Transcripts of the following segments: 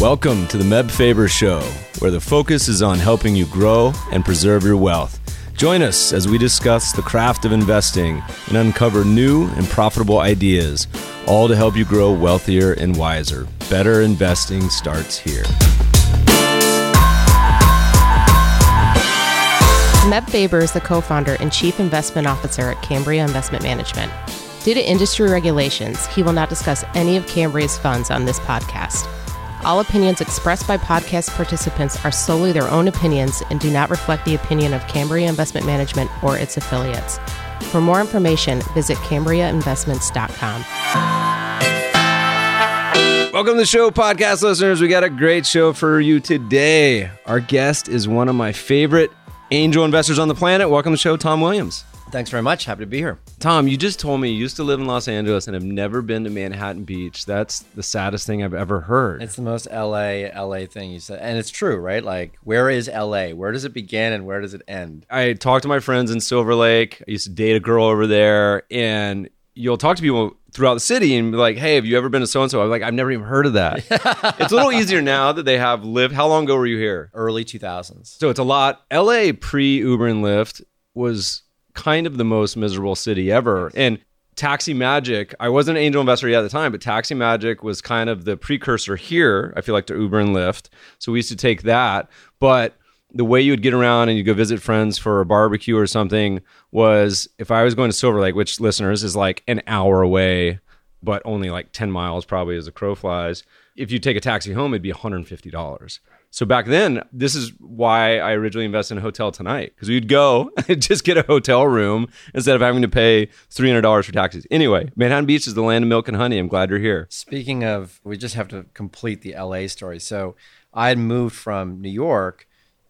Welcome to the Meb Faber Show, where the focus is on helping you grow and preserve your wealth. Join us as we discuss the craft of investing and uncover new and profitable ideas, all to help you grow wealthier and wiser. Better investing starts here. Meb Faber is the co-founder and chief investment officer at Cambria Investment Management. Due to industry regulations, he will not discuss any of Cambria's funds on this podcast. All opinions expressed by podcast participants are solely their own opinions and do not reflect the opinion of Cambria Investment Management or its affiliates. For more information, visit CambriaInvestments.com. Welcome to the show, podcast listeners. We got a great show for you today. Our guest is one of my favorite angel investors on the planet. Welcome to the show, Tom Williams. Thanks very much. Happy to be here. Tom, you just told me you used to live in Los Angeles and have never been to Manhattan Beach. That's the saddest thing I've ever heard. It's the most LA thing you said. And it's true, right? Like, where is LA? Where does it begin and where does it end? I talked to my friends in Silver Lake. I used to date a girl over there, and you'll talk to people throughout the city and be like, hey, have you ever been to so-and-so? I'm like, I've never even heard of that. It's a little easier now that they have Lyft. How long ago were you here? Early 2000s. So it's a lot. LA pre-Uber and Lyft was kind of the most miserable city ever. And Taxi Magic, I wasn't an angel investor yet at the time, but Taxi Magic was kind of the precursor here, I feel like, to Uber and Lyft. So we used to take that. But the way you would get around and you go visit friends for a barbecue or something was, if I was going to Silver Lake, which, listeners, is like an hour away, but only like 10 miles probably as the crow flies. If you take a taxi home, it'd be $150. So back then, this is why I originally invested in Hotel Tonight, because we'd go and just get a hotel room instead of having to pay $300 for taxis. Anyway, Manhattan Beach is the land of milk and honey. I'm glad you're here. Speaking of, we just have to complete the LA story. So I had moved from New York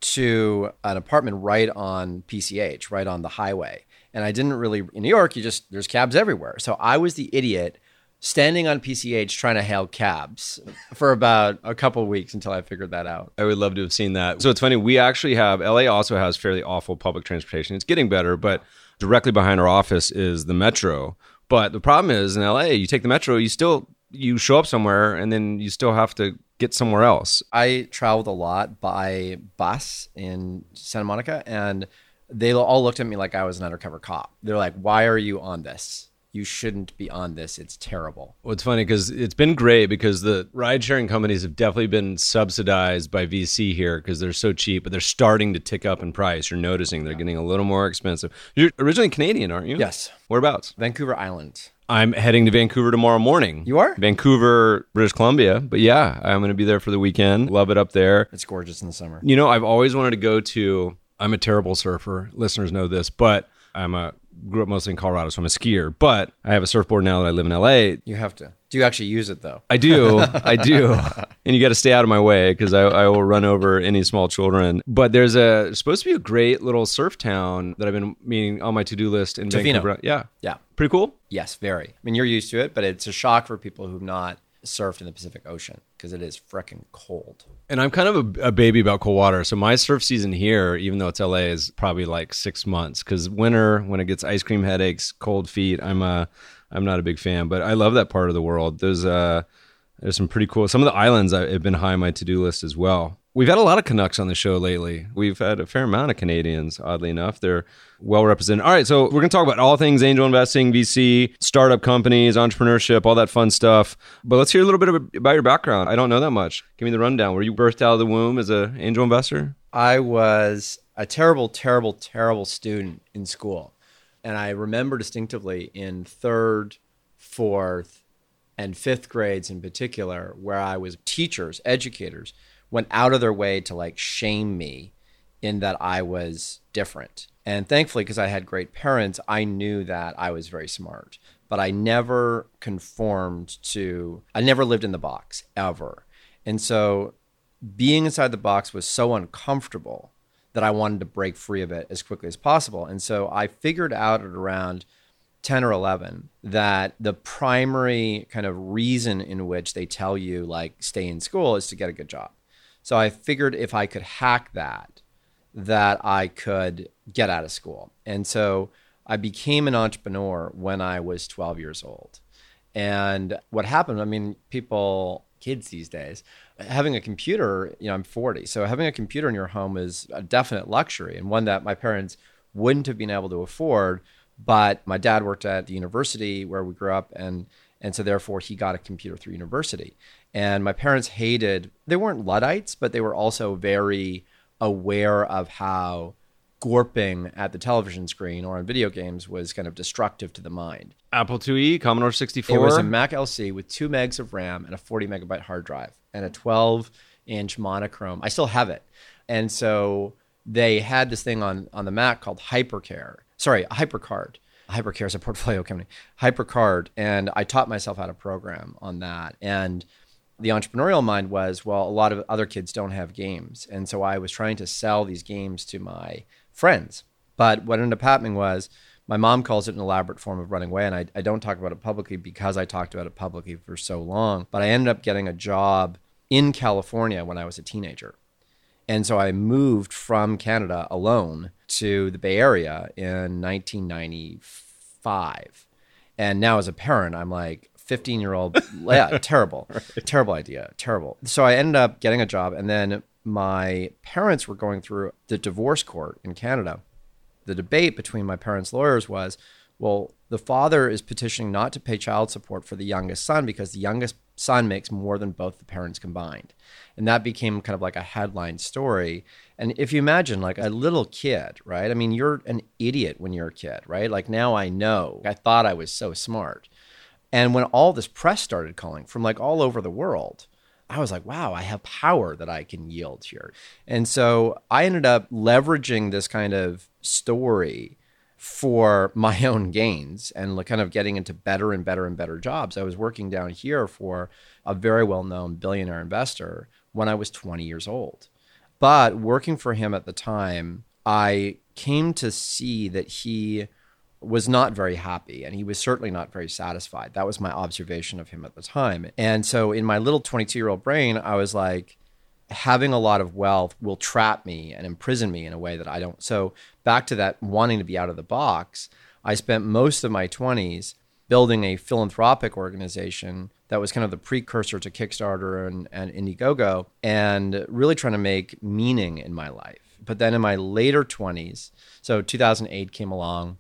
to an apartment right on PCH, right on the highway. And I didn't really, in New York, there's cabs everywhere. So I was the idiot standing on PCH trying to hail cabs for about a couple of weeks until I figured that out. I would love to have seen that. So it's funny, we actually have, LA also has fairly awful public transportation. It's getting better, but directly behind our office is the metro. But the problem is in LA, you take the metro, you show up somewhere and then you still have to get somewhere else. I traveled a lot by bus in Santa Monica, and they all looked at me like I was an undercover cop. They're like, why are you on this? You shouldn't be on this. It's terrible. Well, it's funny because it's been great because the ride-sharing companies have definitely been subsidized by VC here because they're so cheap, but they're starting to tick up in price. You're noticing they're getting a little more expensive. You're originally Canadian, aren't you? Yes. Whereabouts? Vancouver Island. I'm heading to Vancouver tomorrow morning. You are? Vancouver, British Columbia. But yeah, I'm going to be there for the weekend. Love it up there. It's gorgeous in the summer. You know, I've always wanted to go to, I'm a terrible surfer. Listeners know this, but grew up mostly in Colorado, so I'm a skier. But I have a surfboard now that I live in LA. You have to. Do you actually use it, though? I do. And you got to stay out of my way because I will run over any small children. But there's supposed to be a great little surf town that I've been meaning on my to-do list in Tofino. Vancouver. Yeah. Pretty cool? Yes, very. I mean, you're used to it, but it's a shock for people who've not surfed in the Pacific Ocean because it is frickin' cold. And I'm kind of a baby about cold water. So my surf season here, even though it's LA, is probably like 6 months because winter, when it gets ice cream headaches, cold feet, I'm not a big fan, but I love that part of the world. There's some pretty cool, some of the islands have been high on my to-do list as well. We've had a lot of Canucks on the show lately. We've had a fair amount of Canadians, oddly enough. They're well represented. All right, so we're going to talk about all things angel investing, VC, startup companies, entrepreneurship, all that fun stuff. But let's hear a little bit about your background. I don't know that much. Give me the rundown. Were you birthed out of the womb as an angel investor? I was a terrible, terrible, terrible student in school. And I remember distinctively in third, fourth, and fifth grades in particular, where I was teachers, educators, went out of their way to like shame me in that I was different. And thankfully, because I had great parents, I knew that I was very smart. But I never I never lived in the box, ever. And so being inside the box was so uncomfortable that I wanted to break free of it as quickly as possible. And so I figured out at around 10 or 11 that the primary kind of reason in which they tell you like stay in school is to get a good job. So I figured if I could hack that I could get out of school. And so I became an entrepreneur when I was 12 years old. And what happened, I mean, people kids these days. Having a computer, I'm 40. So having a computer in your home is a definite luxury, and one that my parents wouldn't have been able to afford. But my dad worked at the university where we grew up, and so therefore he got a computer through university. And my parents they weren't Luddites, but they were also very aware of how gorping at the television screen or on video games was kind of destructive to the mind. Apple IIe, Commodore 64. It was a Mac LC with 2 megs of RAM and a 40 megabyte hard drive and a 12-inch monochrome. I still have it. And so they had this thing on the Mac called HyperCard. HyperCard is a portfolio company. HyperCard. And I taught myself how to program on that. And the entrepreneurial mind was, well, a lot of other kids don't have games. And so I was trying to sell these games to my friends. But what ended up happening was my mom calls it an elaborate form of running away. And I don't talk about it publicly because I talked about it publicly for so long. But I ended up getting a job in California when I was a teenager. And so I moved from Canada alone to the Bay Area in 1995. And now as a parent, I'm like, 15-year-old, yeah, terrible, right. Terrible idea, terrible. So I ended up getting a job, and then my parents were going through the divorce court in Canada. The debate between my parents' lawyers was, well, the father is petitioning not to pay child support for the youngest son because the youngest son makes more than both the parents combined. And that became kind of like a headline story. And if you imagine like a little kid, right? I mean, you're an idiot when you're a kid, right? Like now I know, I thought I was so smart. And when all this press started calling from like all over the world, I was like, wow, I have power that I can yield here. And so I ended up leveraging this kind of story for my own gains and like kind of getting into better and better and better jobs. I was working down here for a very well-known billionaire investor when I was 20 years old. But working for him at the time, I came to see that he was not very happy, and he was certainly not very satisfied. That was my observation of him at the time. And so in my little 22-year-old brain, I was like, having a lot of wealth will trap me and imprison me in a way that I don't. So back to that wanting to be out of the box, I spent most of my 20s building a philanthropic organization that was kind of the precursor to Kickstarter and Indiegogo, and really trying to make meaning in my life. But then in my later 20s, so 2008 came along,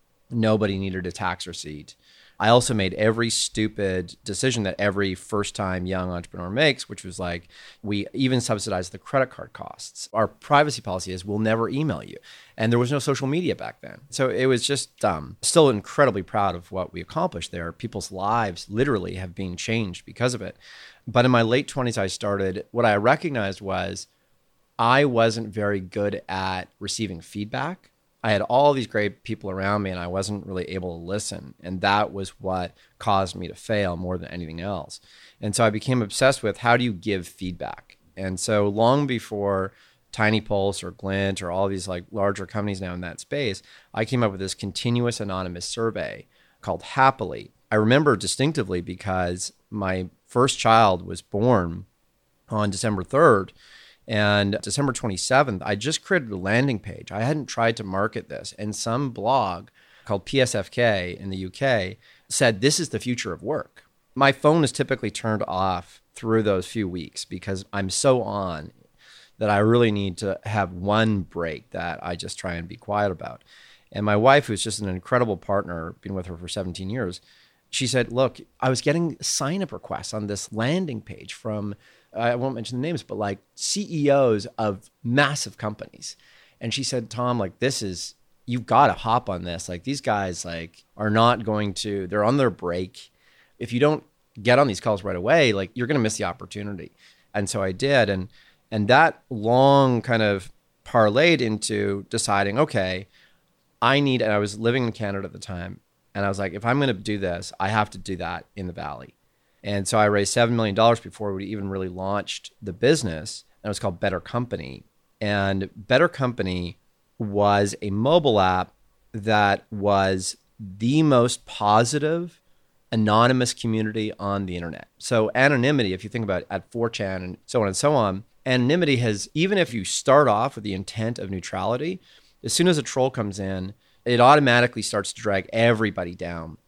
nobody needed a tax receipt. I also made every stupid decision that every first-time young entrepreneur makes, which was like, we even subsidized the credit card costs. Our privacy policy is we'll never email you. And there was no social media back then. So it was just dumb. Still incredibly proud of what we accomplished there. People's lives literally have been changed because of it. But in my late 20s, what I recognized was I wasn't very good at receiving feedback. I had all these great people around me and I wasn't really able to listen. And that was what caused me to fail more than anything else. And so I became obsessed with how do you give feedback? And so long before Tiny Pulse or Glint or all these like larger companies now in that space, I came up with this continuous anonymous survey called Happily. I remember distinctively because my first child was born on December 3rd. And December 27th, I just created a landing page. I hadn't tried to market this. And some blog called PSFK in the UK said, this is the future of work. My phone is typically turned off through those few weeks because I'm so on that I really need to have one break that I just try and be quiet about. And my wife, who's just an incredible partner, been with her for 17 years, she said, look, I was getting sign-up requests on this landing page from I won't mention the names, but like CEOs of massive companies. And she said, Tom, like you've got to hop on this. Like these guys like are not going to, they're on their break. If you don't get on these calls right away, like you're going to miss the opportunity. And so I did. And that long kind of parlayed into deciding, okay, and I was living in Canada at the time. And I was like, if I'm going to do this, I have to do that in the Valley. And so I raised $7 million before we even really launched the business. And it was called Better Company. And Better Company was a mobile app that was the most positive, anonymous community on the internet. So anonymity, if you think about it, at 4chan and so on, anonymity has, even if you start off with the intent of neutrality, as soon as a troll comes in, it automatically starts to drag everybody down.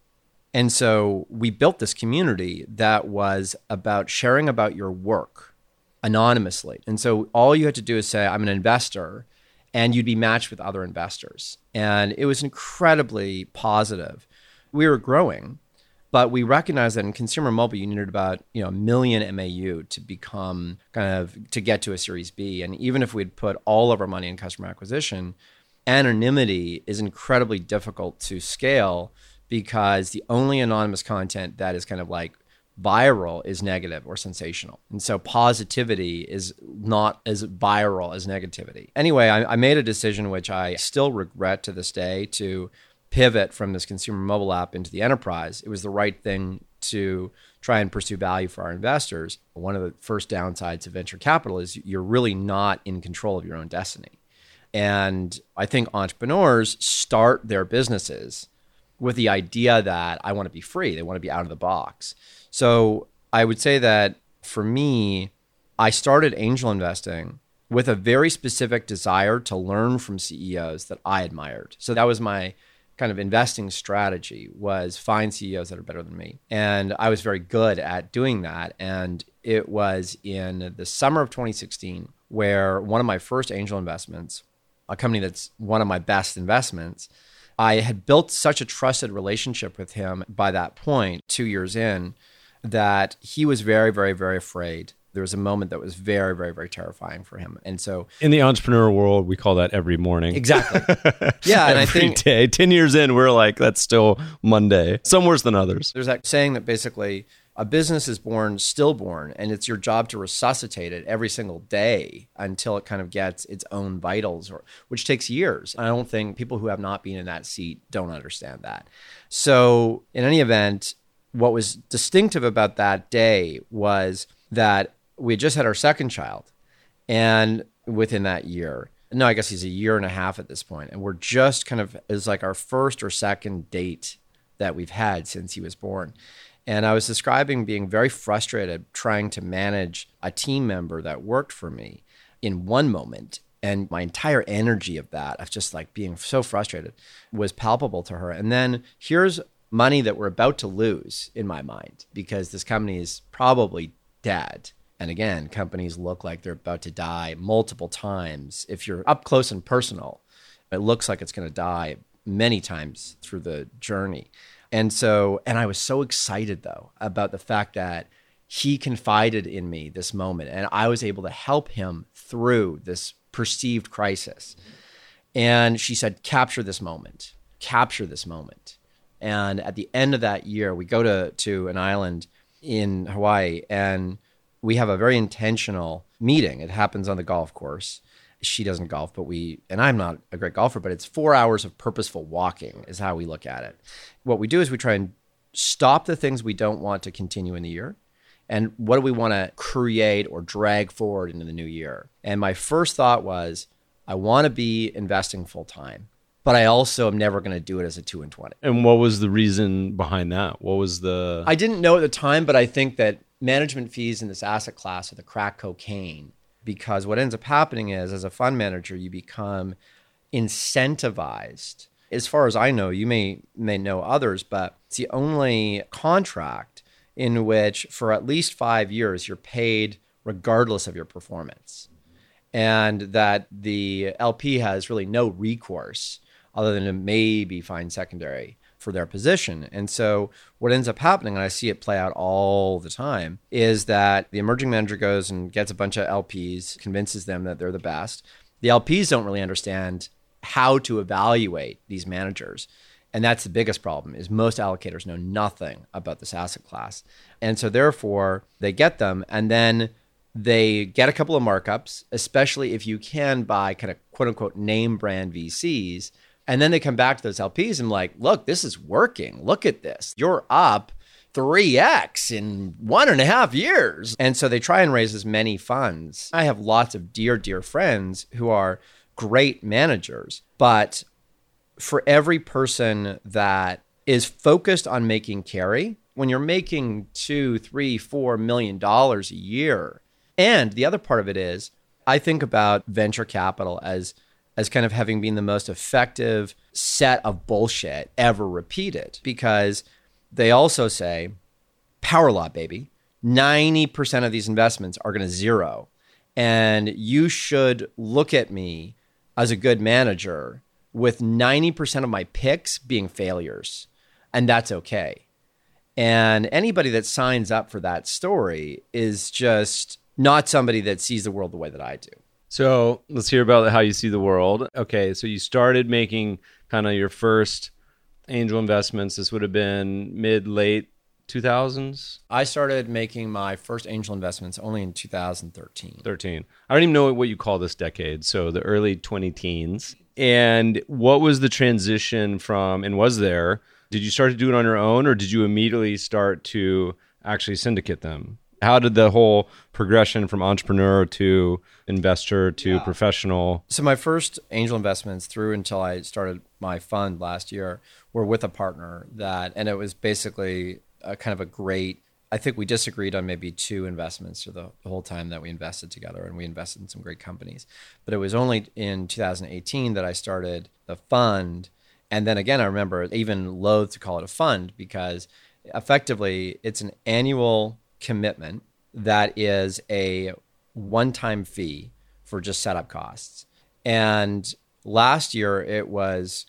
And so we built this community that was about sharing about your work anonymously. And so all you had to do is say, I'm an investor, and you'd be matched with other investors. And it was incredibly positive. We were growing, but we recognized that in consumer mobile, you needed about 1 million MAU to become to get to a Series B. And even if we'd put all of our money in customer acquisition, anonymity is incredibly difficult to scale because the only anonymous content that is kind of like viral is negative or sensational. And so positivity is not as viral as negativity. Anyway, I made a decision, which I still regret to this day, to pivot from this consumer mobile app into the enterprise. It was the right thing to try and pursue value for our investors. One of the first downsides of venture capital is you're really not in control of your own destiny. And I think entrepreneurs start their businesses with the idea that I want to be free. They want to be out of the box. So I would say that for me, I started angel investing with a very specific desire to learn from CEOs that I admired. So that was my kind of investing strategy, was find CEOs that are better than me. And I was very good at doing that. And it was in the summer of 2016 where one of my first angel investments, a company that's one of my best investments, I had built such a trusted relationship with him by that point, 2 years in, that he was very, very, very afraid. There was a moment that was very, very, very terrifying for him. And so in the entrepreneur world, we call that every morning. Exactly. Yeah. And I think day, 10 years in, we're like, that's still Monday. Some worse than others. There's that saying that basically a business is born stillborn, and it's your job to resuscitate it every single day until it kind of gets its own vitals, which takes years. I don't think people who have not been in that seat don't understand that. So in any event, what was distinctive about that day was that we had just had our second child, and within that year, no, I guess he's a year and a half at this point, and we're just kind of, it's like our first or second date that we've had since he was born. And I was describing being very frustrated trying to manage a team member that worked for me in one moment. And my entire energy of that, of just like being so frustrated, was palpable to her. And then here's money that we're about to lose in my mind, because this company is probably dead. And again, companies look like they're about to die multiple times. If you're up close and personal, it looks like it's going to die many times through the journey. And I was so excited though about the fact that he confided in me this moment, and I was able to help him through this perceived crisis. And she said, capture this moment. And at the end of that year, we go to an island in Hawaii, and we have a very intentional meeting. It happens on the golf course. She doesn't golf, and I'm not a great golfer, but it's 4 hours of purposeful walking is how we look at it. What we do is we try and stop the things we don't want to continue in the year, and what do we want to create or drag forward into the new year. And my first thought was, I want to be investing full time, but I also am never going to do it as a 2 and 20. And what was the reason behind that? What was the... I didn't know at the time, but I think that management fees in this asset class are the crack cocaine. Because what ends up happening is, as a fund manager, you become incentivized. As far as I know, you may know others, but it's the only contract in which for at least 5 years, you're paid regardless of your performance. And that the LP has really no recourse other than to maybe find secondary for their position. And so what ends up happening, and I see it play out all the time, is that the emerging manager goes and gets a bunch of LPs, convinces them that they're the best. The LPs don't really understand how to evaluate these managers. And that's the biggest problem, is most allocators know nothing about this asset class. And so therefore they get them, and then they get a couple of markups, especially if you can buy kind of quote unquote name brand VCs. And then they come back to those LPs and like, look, this is working. Look at this. You're up 3x in 1.5 years. And so they try and raise as many funds. I have lots of dear, dear friends who are great managers. But for every person that is focused on making carry, when you're making $2, $3, $4 million a year, and the other part of it is, I think about venture capital as kind of having been the most effective set of bullshit ever repeated. Because they also say, power law, baby. 90% of these investments are going to zero. And you should look at me as a good manager with 90% of my picks being failures. And that's okay. And anybody that signs up for that story is just not somebody that sees the world the way that I do. So let's hear about how you see the world. Okay, so you started making kind of your first angel investments. This would have been late 2000s? I started making my first angel investments only in 2013. I don't even know what you call this decade. So the early 20-teens. And what was the transition from, and was there, did you start to do it on your own, or did you immediately start to actually syndicate them? How did the whole progression from entrepreneur to investor to professional? So my first angel investments through until I started my fund last year were with a partner and it was basically a kind of a great, I think we disagreed on maybe 2 investments for the whole time that we invested together, and we invested in some great companies. But it was only in 2018 that I started the fund. And then again, I remember even loath to call it a fund because effectively it's an annual commitment that is a one-time fee for just setup costs. And last year it was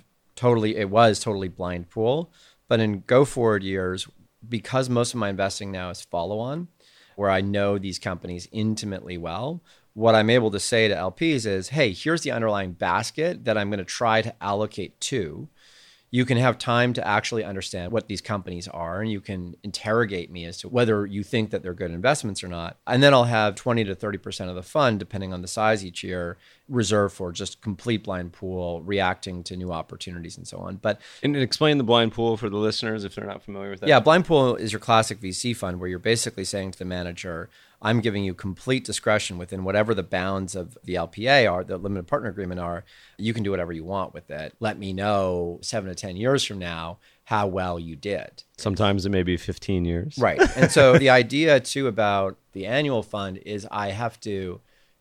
totally blind pool. But in go forward years, because most of my investing now is follow on, where I know these companies intimately well, what I'm able to say to LPs is, hey, here's the underlying basket that I'm going to try to allocate to. You can have time to actually understand what these companies are, and you can interrogate me as to whether you think that they're good investments or not. And then I'll have 20 to 30% of the fund, depending on the size each year, reserved for just complete blind pool, reacting to new opportunities and so on. And explain the blind pool for the listeners if they're not familiar with that. Yeah, blind pool is your classic VC fund where you're basically saying to the manager, I'm giving you complete discretion within whatever the bounds of the LPA are, the limited partner agreement are. You can do whatever you want with it. Let me know 7 to 10 years from now how well you did. Sometimes it may be 15 years. Right. And so the idea too about the annual fund is I have to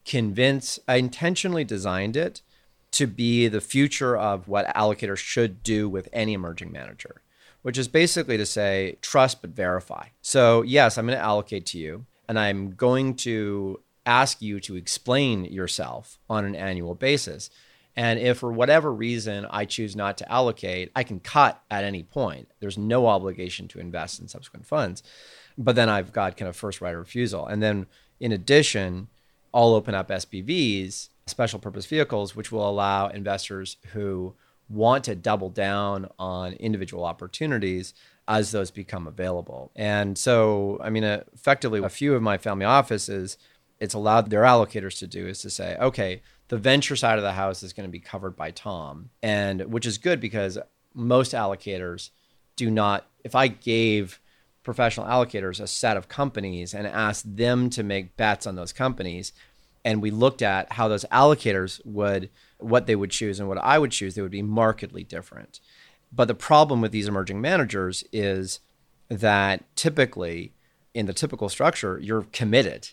I intentionally designed it to be the future of what allocators should do with any emerging manager, which is basically to say, trust but verify. So yes, I'm going to allocate to you, and I'm going to ask you to explain yourself on an annual basis. And if for whatever reason I choose not to allocate, I can cut at any point. There's no obligation to invest in subsequent funds. But then I've got kind of first right of refusal. And then in addition, I'll open up SPVs, special purpose vehicles, which will allow investors who want to double down on individual opportunities as those become available. And so, I mean, effectively, a few of my family offices, it's allowed their allocators to do is to say, okay, the venture side of the house is going to be covered by Tom, and which is good because most allocators do not, if I gave professional allocators a set of companies and asked them to make bets on those companies, and we looked at how those allocators what they would choose and what I would choose, they would be markedly different. But the problem with these emerging managers is that typically in the typical structure, you're committed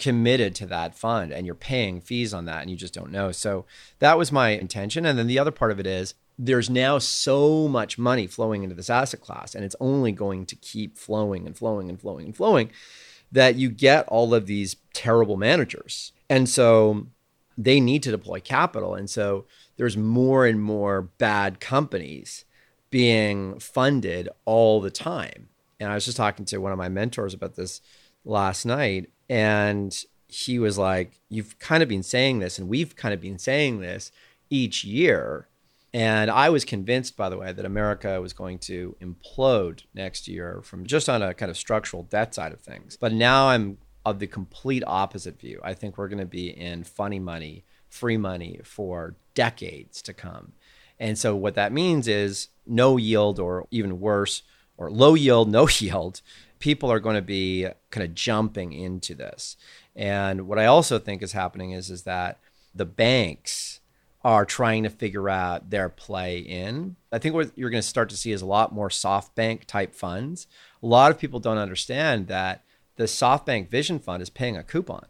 to that fund and you're paying fees on that and you just don't know. So that was my intention. And then the other part of it is there's now so much money flowing into this asset class, and it's only going to keep flowing and flowing and flowing and flowing, that you get all of these terrible managers. And so they need to deploy capital. And so there's more and more bad companies being funded all the time. And I was just talking to one of my mentors about this last night, and he was like, you've kind of been saying this, and we've kind of been saying this each year. And I was convinced, by the way, that America was going to implode next year from just on a kind of structural debt side of things. But now I'm of the complete opposite view. I think we're going to be in funny money, free money for decades to come. And so what that means is no yield, or even worse, or low yield, no yield. People are going to be kind of jumping into this. And what I also think is happening is that the banks are trying to figure out their play in. I think what you're going to start to see is a lot more SoftBank type funds. A lot of people don't understand that the SoftBank Vision Fund is paying a coupon.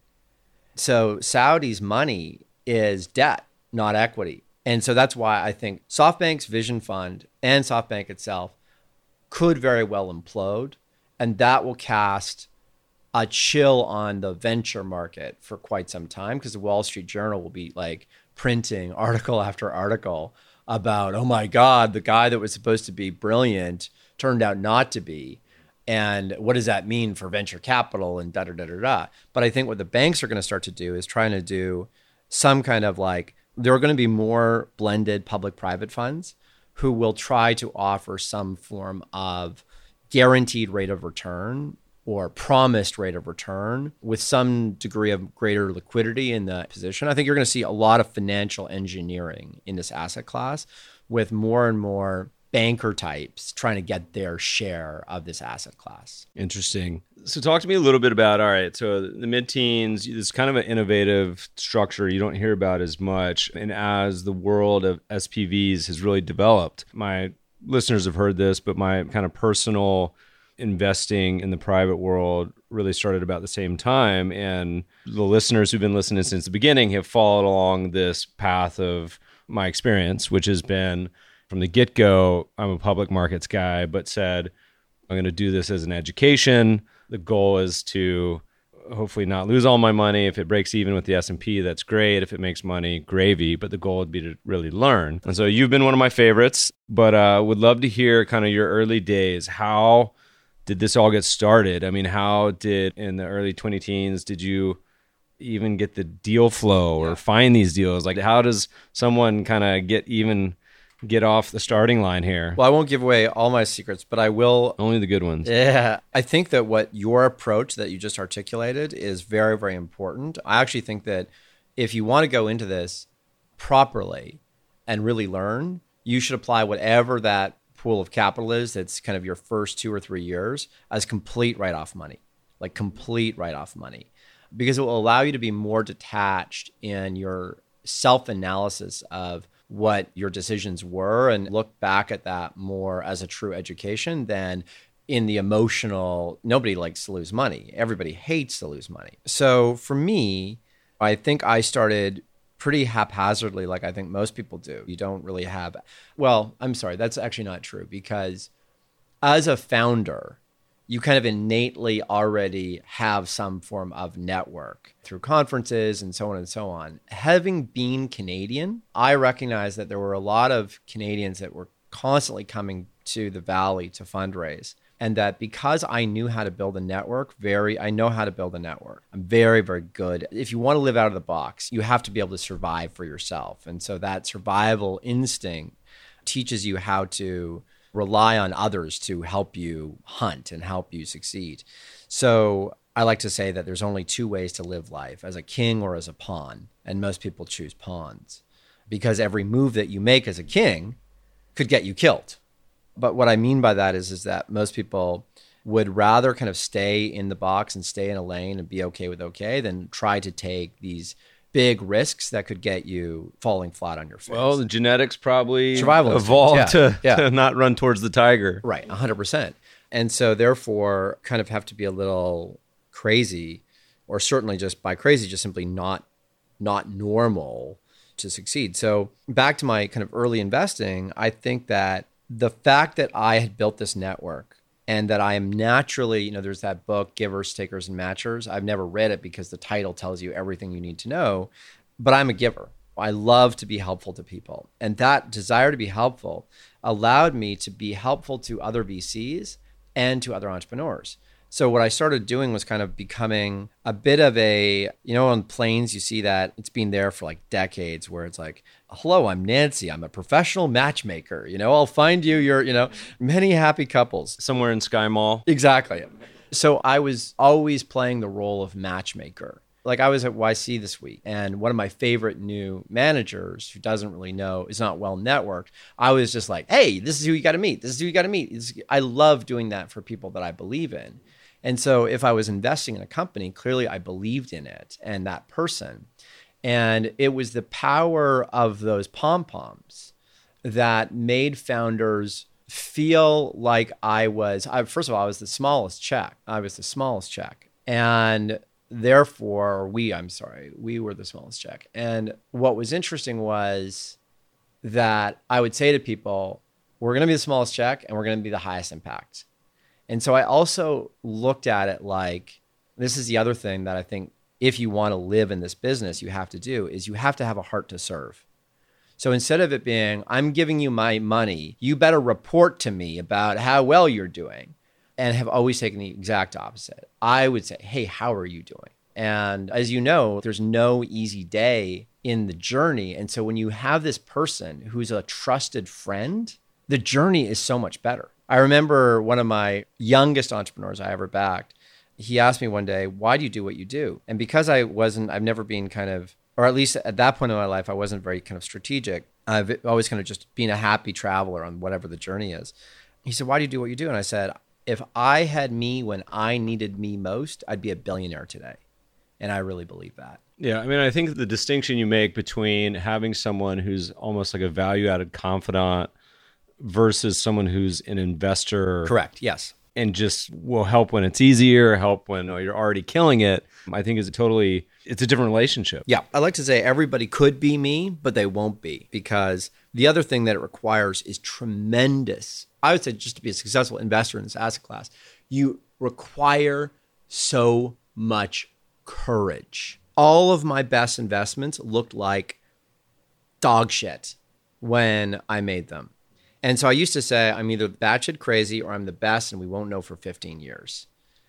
So Saudi's money is debt, not equity. And so that's why I think SoftBank's Vision Fund and SoftBank itself could very well implode. And that will cast a chill on the venture market for quite some time, because the Wall Street Journal will be like printing article after article about, oh my God, the guy that was supposed to be brilliant turned out not to be. And what does that mean for venture capital and da da da da da? But I think what the banks are going to start to do is trying to do some kind of like, there are going to be more blended public-private funds who will try to offer some form of guaranteed rate of return or promised rate of return with some degree of greater liquidity in the position. I think you're going to see a lot of financial engineering in this asset class, with more and more banker types trying to get their share of this asset class. Interesting. So talk to me a little bit about, all right, so the mid-teens, this is kind of an innovative structure you don't hear about as much. And as the world of SPVs has really developed, my listeners have heard this, but my kind of personal investing in the private world really started about the same time. And the listeners who've been listening since the beginning have followed along this path of my experience, which has been from the get-go, I'm a public markets guy, but said, I'm going to do this as an education. The goal is to hopefully not lose all my money. If it breaks even with the S&P, that's great. If it makes money, gravy. But the goal would be to really learn. And so you've been one of my favorites, but would love to hear kind of your early days. How did this all get started? I mean, how did, in the early 20 teens, did you even get the deal flow or find these deals? Like, how does someone kind of get off the starting line here? Well, I won't give away all my secrets, but I will. Only the good ones. Yeah. I think that what your approach that you just articulated is very, very important. I actually think that if you want to go into this properly and really learn, you should apply whatever that pool of capital is that's kind of your first 2 or 3 years as complete write-off money, like complete write-off money, because it will allow you to be more detached in your self-analysis of what your decisions were and look back at that more as a true education than in the emotional, nobody likes to lose money. Everybody hates to lose money. So for me, I think I started pretty haphazardly, like I think most people do. You don't really have, well, I'm sorry, that's actually not true, because as a founder, you kind of innately already have some form of network through conferences and so on and so on. Having been Canadian, I recognized that there were a lot of Canadians that were constantly coming to the Valley to fundraise. And that because I knew how to build a network, I know how to build a network. I'm very, very good. If you want to live out of the box, you have to be able to survive for yourself. And so that survival instinct teaches you how to rely on others to help you hunt and help you succeed. So I like to say that there's only 2 ways to live life, as a king or as a pawn. And most people choose pawns, because every move that you make as a king could get you killed. But what I mean by that is that most people would rather kind of stay in the box and stay in a lane and be okay with okay than try to take these big risks that could get you falling flat on your face. Well, the genetics probably Survival evolved instinct. to not run towards the tiger. Right, 100%. And so therefore kind of have to be a little crazy, or certainly just by crazy, just simply not normal to succeed. So back to my kind of early investing, I think that the fact that I had built this network and that I am naturally, there's that book, Givers, Takers, and Matchers. I've never read it because the title tells you everything you need to know, but I'm a giver. I love to be helpful to people. And that desire to be helpful allowed me to be helpful to other VCs and to other entrepreneurs. So what I started doing was kind of becoming a bit of a, on planes, you see that it's been there for like decades, where it's like, hello, I'm Nancy. I'm a professional matchmaker. I'll find you your, many happy couples. Somewhere in Sky Mall. Exactly. So I was always playing the role of matchmaker. Like I was at YC this week, and one of my favorite new managers who doesn't really know, is not well networked. I was just like, hey, this is who you got to meet. This is who you got to meet. I love doing that for people that I believe in. And so if I was investing in a company, clearly I believed in it and that person. And it was the power of those pom-poms that made founders feel like first of all, I was the smallest check. And therefore, we were the smallest check. And what was interesting was that I would say to people, we're going to be the smallest check and we're going to be the highest impact. And so I also looked at it like, this is the other thing that I think if you want to live in this business, you have to do is you have to have a heart to serve. So instead of it being, I'm giving you my money, you better report to me about how well you're doing, and have always taken the exact opposite. I would say, hey, how are you doing? And as you know, there's no easy day in the journey. And so when you have this person who's a trusted friend, the journey is so much better. I remember one of my youngest entrepreneurs I ever backed, he asked me one day, why do you do what you do? And because I've never been kind of, or at least at that point in my life, I wasn't very kind of strategic. I've always kind of just been a happy traveler on whatever the journey is. He said, why do you do what you do? And I said, if I had me when I needed me most, I'd be a billionaire today. And I really believe that. Yeah, I mean, I think the distinction you make between having someone who's almost like a value-added confidant versus someone who's an investor. Correct, yes. And just will help when it's easier, help when you're already killing it, I think it's a different relationship. Yeah, I like to say everybody could be me, but they won't be, because the other thing that it requires is tremendous. I would say just to be a successful investor in this asset class, you require so much courage. All of my best investments looked like dog shit when I made them. And so I used to say, I'm either batshit crazy or I'm the best and we won't know for 15 years.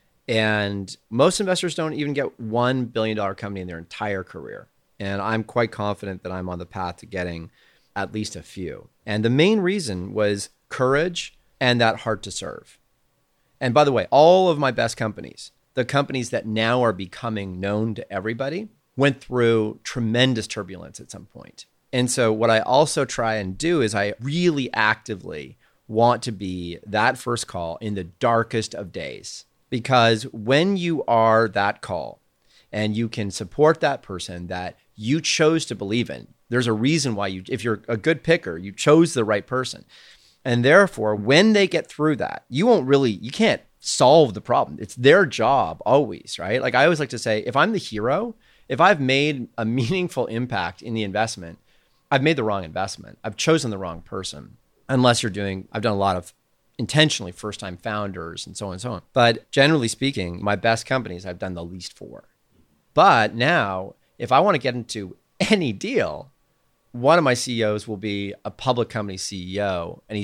And most investors don't even get $1 billion company in their entire career. And I'm quite confident that I'm on the path to getting at least a few. And the main reason was courage and that heart to serve. And by the way, all of my best companies, the companies that now are becoming known to everybody, went through tremendous turbulence at some point. And so what I also try and do is I really actively want to be that first call in the darkest of days. Because when you are that call and you can support that person that you chose to believe in, there's a reason why if you're a good picker, you chose the right person. And therefore, when they get through that, you can't solve the problem. It's their job always, right? Like I always like to say, if I'm the hero, if I've made a meaningful impact in the investment, I've made the wrong investment. I've chosen the wrong person. Unless I've done a lot of intentionally first-time founders and so on and so on. But generally speaking, my best companies I've done the least for. But now, if I want to get into any deal, one of my CEOs will be a public company CEO. And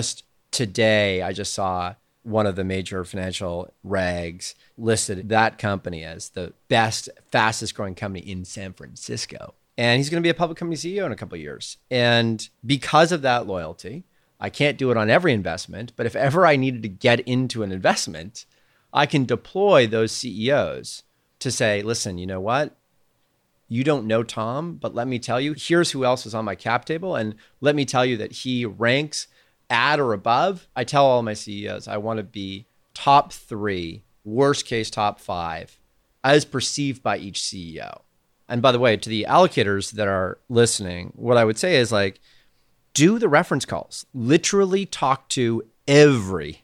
today, I just saw one of the major financial rags listed that company as the best, fastest growing company in San Francisco. And he's going to be a public company CEO in a couple of years. And because of that loyalty, I can't do it on every investment, but if ever I needed to get into an investment, I can deploy those CEOs to say, listen, you know what? You don't know Tom, but let me tell you, here's who else is on my cap table. And let me tell you that he ranks at or above. I tell all my CEOs, I want to be top 3, worst case top 5, as perceived by each CEO. And by the way, to the allocators that are listening, what I would say is do the reference calls. Literally talk to every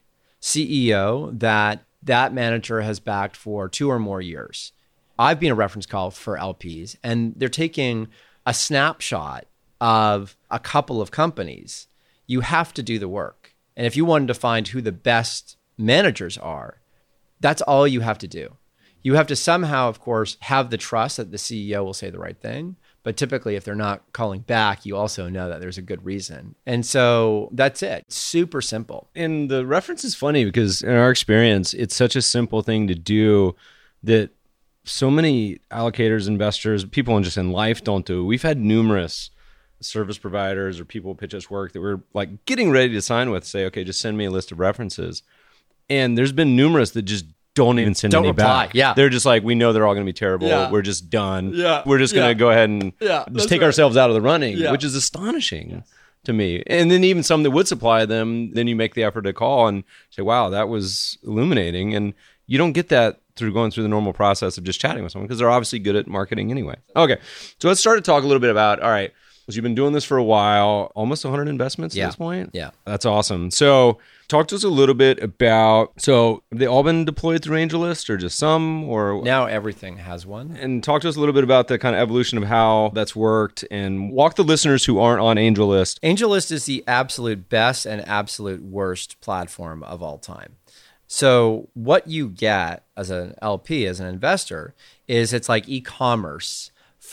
CEO that manager has backed for 2 or more years. I've been a reference call for LPs, and they're taking a snapshot of a couple of companies. You have to do the work. And if you wanted to find who the best managers are, that's all you have to do. You have to somehow, of course, have the trust that the CEO will say the right thing. But typically, if they're not calling back, you also know that there's a good reason. And so that's it. It's super simple. And the reference is funny because in our experience, it's such a simple thing to do that so many allocators, investors, people just in life don't do. We've had numerous service providers or people pitch us work that we're like getting ready to sign with, say, okay, just send me a list of references. And there's been numerous that just don't even send any reply. back. Yeah. They're just like, we know they're all going to be terrible. Yeah. We're just done. Yeah. We're just going to go ahead and just take ourselves out of the running, which is astonishing to me. And then even some that would supply them, then you make the effort to call and say, wow, that was illuminating. And you don't get that through going through the normal process of just chatting with someone because they're obviously good at marketing anyway. Okay. So let's start to talk a little bit about, all right, So you've been doing this for a while, almost 100 investments at this point? Yeah. That's awesome. So talk to us a little bit about, so have they all been deployed through AngelList or just some? Or Now everything has one. And talk to us a little bit about the kind of evolution of how that's worked and walk the listeners who aren't on AngelList. AngelList is the absolute best and absolute worst platform of all time. So what you get as an LP, as an investor, is it's like e-commerce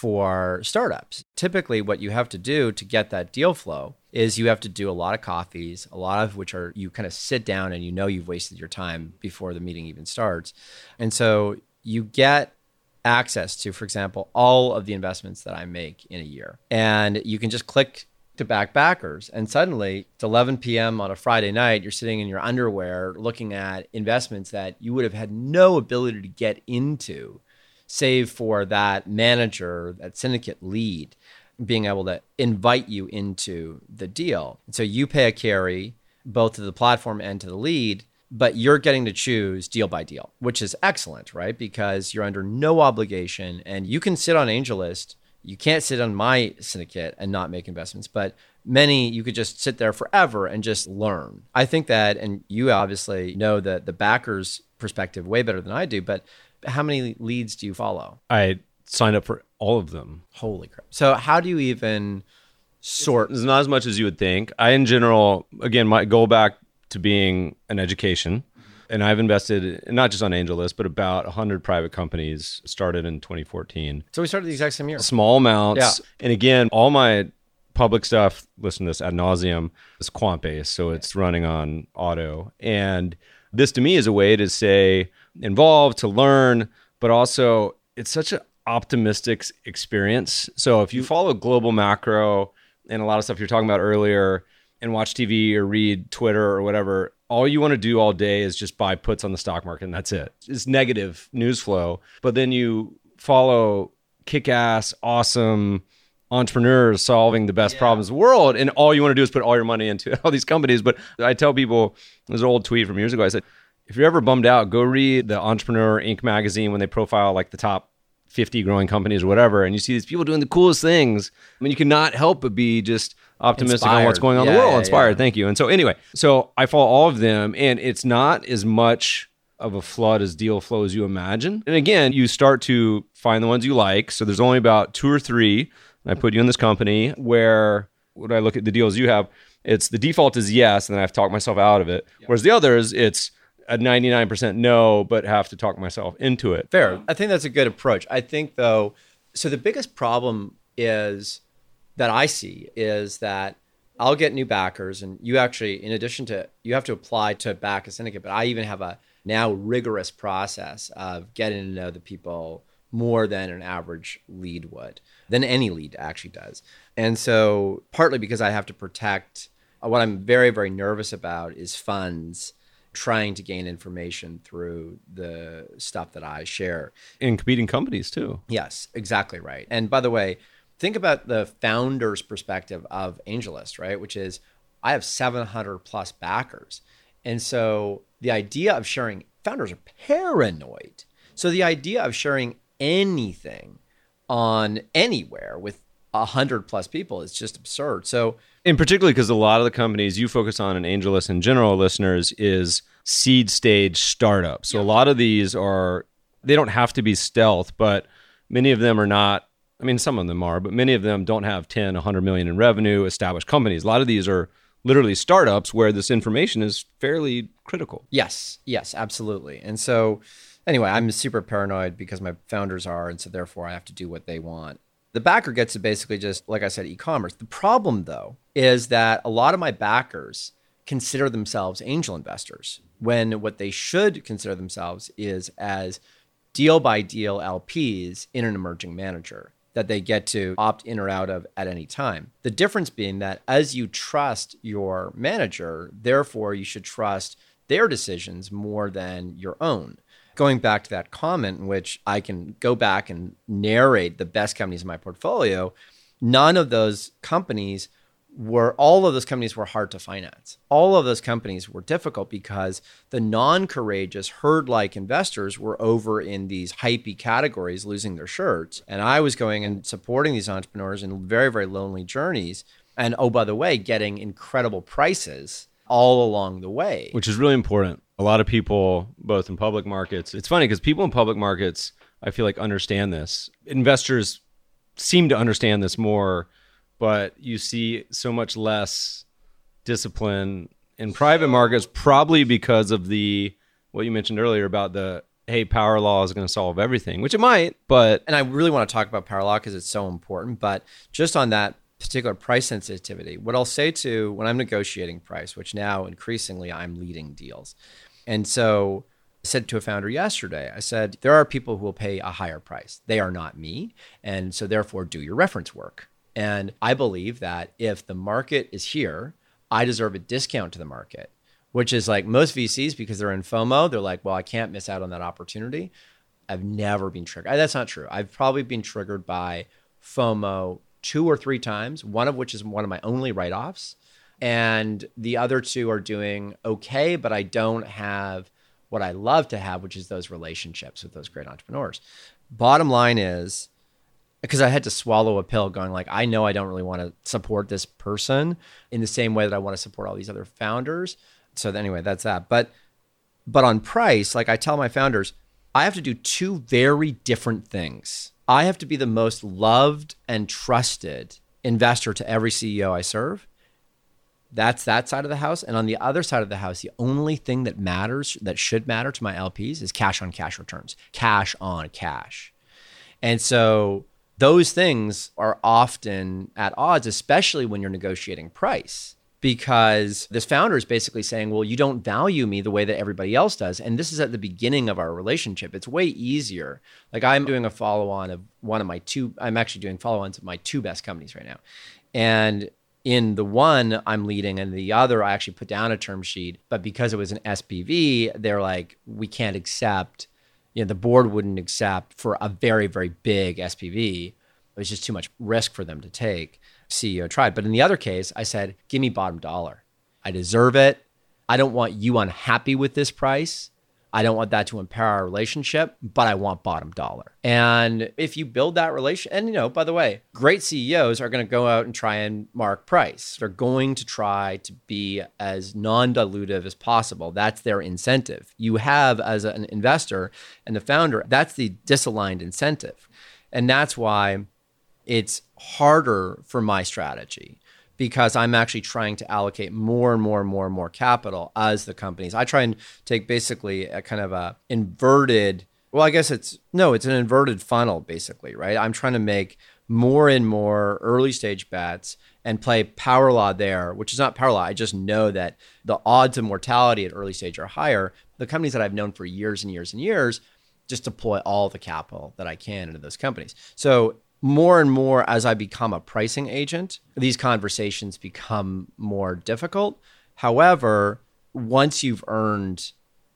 for startups. Typically, what you have to do to get that deal flow is you have to do a lot of coffees, a lot of which are you kind of sit down and you know you've wasted your time before the meeting even starts. And so you get access to, for example, all of the investments that I make in a year. And you can just click to backers. And suddenly it's 11 p.m. on a Friday night, you're sitting in your underwear looking at investments that you would have had no ability to get into, save for that manager, that syndicate lead, being able to invite you into the deal. And so you pay a carry both to the platform and to the lead, but you're getting to choose deal by deal, which is excellent, right? Because you're under no obligation and you can sit on AngelList. You can't sit on my syndicate and not make investments, but many, you could just sit there forever and just learn. I think that, and you obviously know the backers' perspective way better than I do, but how many leads do you follow? I signed up for all of them. Holy crap. So how do you even sort? It's not as much as you would think. I, in general, again, might go back to being an education. And I've invested, not just on AngelList, but about 100 private companies, started in 2014. So we started the exact same year. Small amounts. Yeah. And again, all my public stuff, listen to this ad nauseum, is quant-based. So it's running on auto. And this to me is a way to stay involved, to learn, but also it's such an optimistic experience. So if you follow global macro and a lot of stuff you're talking about earlier and watch TV or read Twitter or whatever, all you want to do all day is just buy puts on the stock market and that's it. It's negative news flow. But then you follow kick-ass, awesome entrepreneurs solving the best problems in the world, and all you want to do is put all your money into all these companies. But I tell people, there's an old tweet from years ago, I said, if you're ever bummed out, go read the Entrepreneur Inc. magazine when they profile like the top 50 growing companies or whatever, and you see these people doing the coolest things. I mean, you cannot help but be just optimistic on what's going on in the world. Inspired. Thank you. And so anyway, so I follow all of them, and it's not as much of a flood as deal flow as you imagine. And again, you start to find the ones you like. So there's only about 2 or 3. And I put you in this company where, when I look at the deals you have, it's the default is yes, and then I have to talk myself out of it. Yep. Whereas the others, it's a 99% no, but have to talk myself into it. Fair. I think that's a good approach. I think, though, so the biggest problem is that I see is that I'll get new backers, and you actually, in addition to, you have to apply to back a syndicate, but I even have a now rigorous process of getting to know the people more than an average lead would, than any lead actually does. And so partly because I have to protect, what I'm very, very nervous about is funds trying to gain information through the stuff that I share. In competing companies too. Yes, exactly right. And by the way, think about the founder's perspective of AngelList, right? Which is, I have 700 plus backers. And so the idea of sharing, founders are paranoid. So the idea of sharing anything on anywhere with 100 plus people is just absurd. So, in particular, because a lot of the companies you focus on in AngelList in general, listeners, is seed stage startups. So a lot of these are, they don't have to be stealth, but many of them are not. I mean, some of them are, but many of them don't have 10, 100 million in revenue, established companies. A lot of these are literally startups where this information is fairly critical. Yes, absolutely. And so anyway, I'm super paranoid because my founders are, and so therefore I have to do what they want. The backer gets to basically just, like I said, e-commerce. The problem, though, is that a lot of my backers consider themselves angel investors when what they should consider themselves is as deal-by-deal LPs in an emerging manager that they get to opt in or out of at any time. The difference being that as you trust your manager, therefore you should trust their decisions more than your own. Going back to that comment in which I can go back and narrate the best companies in my portfolio, none of those companies all of those companies were hard to finance. All of those companies were difficult because the non-courageous herd-like investors were over in these hypey categories losing their shirts. And I was going and supporting these entrepreneurs in very, very lonely journeys. And oh, by the way, getting incredible prices all along the way. Which is really important. A lot of people, both in public markets, it's funny because people in public markets, I feel like understand this. Investors seem to understand this more, but you see so much less discipline in private markets, probably because of what you mentioned earlier about hey, power law is going to solve everything, which it might, but... And I really want to talk about power law because it's so important, but just on that particular price sensitivity, what I'll say to when I'm negotiating price, which now increasingly I'm leading deals. And so I said to a founder yesterday, I said, there are people who will pay a higher price. They are not me. And so therefore do your reference work. And I believe that if the market is here, I deserve a discount to the market, which is like most VCs, because they're in FOMO, they're like, well, I can't miss out on that opportunity. I've never been triggered. That's not true. I've probably been triggered by FOMO 2 or 3 times, one of which is one of my only write-offs. And the other 2 are doing okay, but I don't have what I love to have, which is those relationships with those great entrepreneurs. Bottom line is, because I had to swallow a pill going like, I know I don't really want to support this person in the same way that I want to support all these other founders. So anyway, that's that. But on price, like I tell my founders, I have to do 2 very different things. I have to be the most loved and trusted investor to every CEO I serve. That's that side of the house. And on the other side of the house, the only thing that matters, that should matter to my LPs, is cash on cash returns, cash on cash. And so those things are often at odds, especially when you're negotiating price, because this founder is basically saying, well, you don't value me the way that everybody else does. And this is at the beginning of our relationship. It's way easier. Like I'm doing a follow-on of I'm actually doing follow-ons of my 2 best companies right now. And in the one I'm leading and the other, I actually put down a term sheet, but because it was an SPV, they're like, we can't accept, the board wouldn't accept for a very, very big SPV. It was just too much risk for them to take. CEO tried. But in the other case, I said, give me bottom dollar. I deserve it. I don't want you unhappy with this price. I don't want that to impair our relationship, but I want bottom dollar. And if you build that relation, and by the way, great CEOs are going to go out and try and mark price. They're going to try to be as non-dilutive as possible. That's their incentive. You have, as an investor and the founder, that's the disaligned incentive. And that's why it's harder for my strategy, because I'm actually trying to allocate more and more capital as the companies. I try and take basically a kind of a inverted, well, I guess it's an inverted funnel basically, right? I'm trying to make more and more early stage bets and play power law there, which is not power law. I just know that the odds of mortality at early stage are higher. The companies that I've known for years and years and years, just deploy all the capital that I can into those companies. So more and more as I become a pricing agent, these conversations become more difficult. However, once you've earned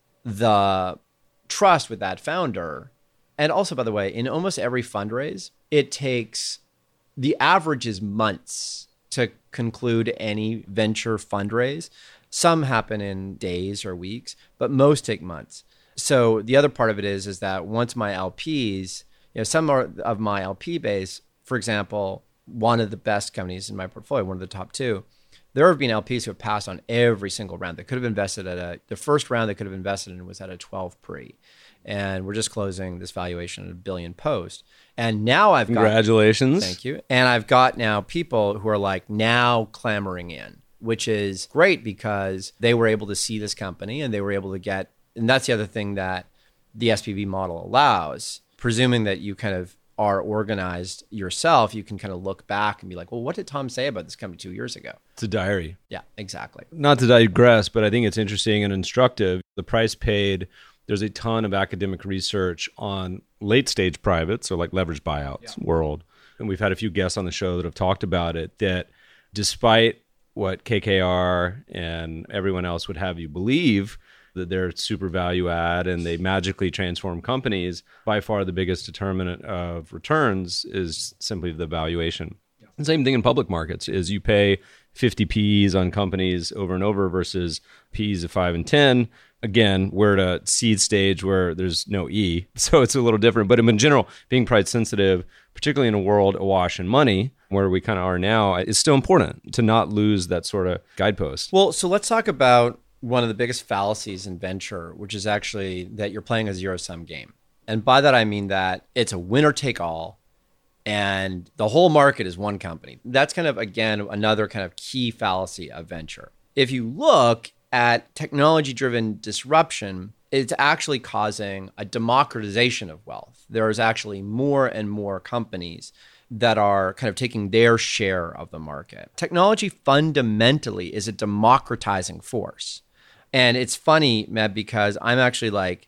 the trust with that founder, and also, by the way, in almost every fundraise, it takes, the average is months to conclude any venture fundraise. Some happen in days or weeks, but most take months. So the other part of it is that once my LPs, some of my LP base, for example, one of the best companies in my portfolio, one of the top 2, there have been LPs who have passed on every single round. They could have invested the first round they could have invested in was at a 12 pre. And we're just closing this valuation at $1 billion post. And now I've got... Congratulations. Thank you. And I've got now people who are like now clamoring in, which is great because they were able to see this company and they were able to get... And that's the other thing that the SPV model allows. Presuming that you kind of are organized yourself, you can kind of look back and be like, well, what did Tom say about this company 2 years ago? It's a diary. Yeah, exactly. Not to digress, but I think it's interesting and instructive. The price paid, there's a ton of academic research on late stage privates, or like leveraged buyouts world. And we've had a few guests on the show that have talked about it, that despite what KKR and everyone else would have you believe, that they're super value add and they magically transform companies, by far the biggest determinant of returns is simply the valuation. Same thing in public markets is you pay 50 Ps on companies over and over versus Ps of 5 and 10. Again, we're at a seed stage where there's no E, so it's a little different. But in general, being price sensitive, particularly in a world awash in money, where we kind of are now, is still important to not lose that sort of guidepost. Well, so let's talk about one of the biggest fallacies in venture, which is actually that you're playing a zero-sum game. And by that, I mean that it's a winner-take-all, and the whole market is one company. That's kind of, again, another kind of key fallacy of venture. If you look at technology-driven disruption, it's actually causing a democratization of wealth. There's actually more and more companies that are kind of taking their share of the market. Technology fundamentally is a democratizing force. And it's funny, Meb, because I'm actually like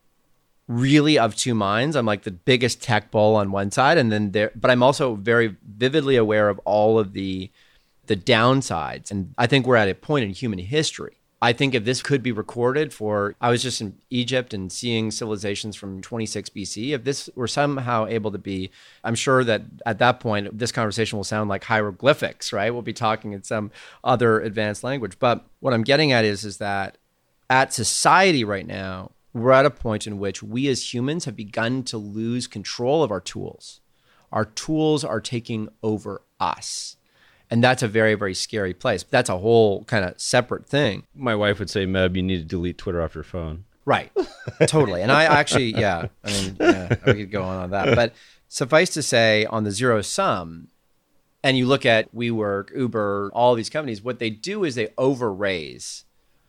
really of two minds. I'm like the biggest tech bull on one side, and then but I'm also very vividly aware of all of the downsides. And I think we're at a point in human history. I think if this could be recorded I was just in Egypt and seeing civilizations from 26 BC. If this were somehow able to be, I'm sure that at that point, this conversation will sound like hieroglyphics, right? We'll be talking in some other advanced language. But what I'm getting at is that at society right now, we're at a point in which we as humans have begun to lose control of our tools. Our tools are taking over us. And that's a very, very scary place. That's a whole kind of separate thing. My wife would say, Meb, you need to delete Twitter off your phone. Right. Totally. And I actually, we could go on that. But suffice to say, on the zero sum, and you look at WeWork, Uber, all these companies, what they do is they overraise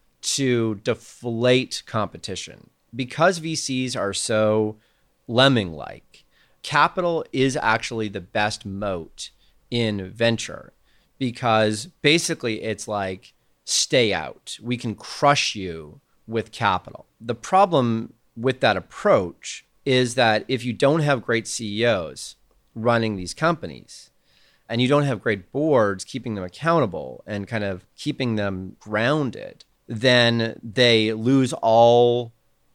to deflate competition. Because VCs are so lemming-like, capital is actually the best moat in venture. Because basically it's like, stay out. We can crush you with capital. The problem with that approach is that if you don't have great CEOs running these companies, and you don't have great boards keeping them accountable and kind of keeping them grounded, then they lose all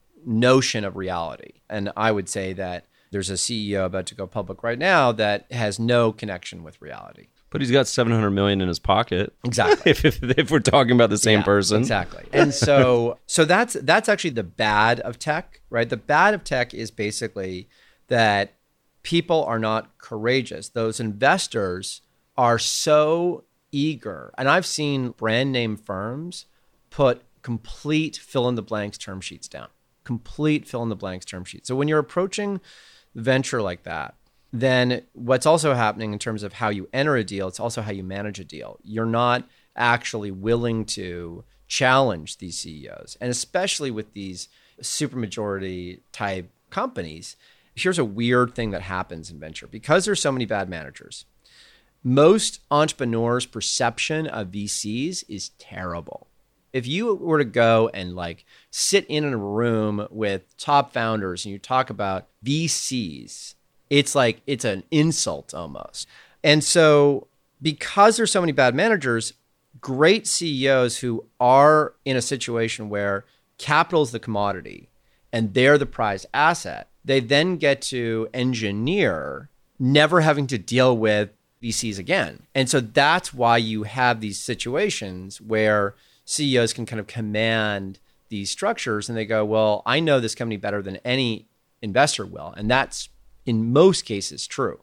notion of reality. And I would say that there's a CEO about to go public right now that has no connection with reality. But he's got $700 million in his pocket. Exactly. if we're talking about the same person. Exactly. And so that's actually the bad of tech, right? The bad of tech is basically that people are not courageous. Those investors are so eager. And I've seen brand name firms put complete fill in the blanks term sheets down. Complete fill in the blanks term sheets. So when you're approaching venture like that, then what's also happening in terms of how you enter a deal, it's also how you manage a deal. You're not actually willing to challenge these CEOs. And especially with these supermajority type companies, here's a weird thing that happens in venture. Because there's so many bad managers, most entrepreneurs' perception of VCs is terrible. If you were to go and like sit in a room with top founders and you talk about VCs, it's like it's an insult almost. And so because there's so many bad managers, great CEOs who are in a situation where capital is the commodity and they're the prized asset, they then get to engineer never having to deal with VCs again. And so that's why you have these situations where CEOs can kind of command these structures and they go, well, I know this company better than any investor will. And that's in most cases true.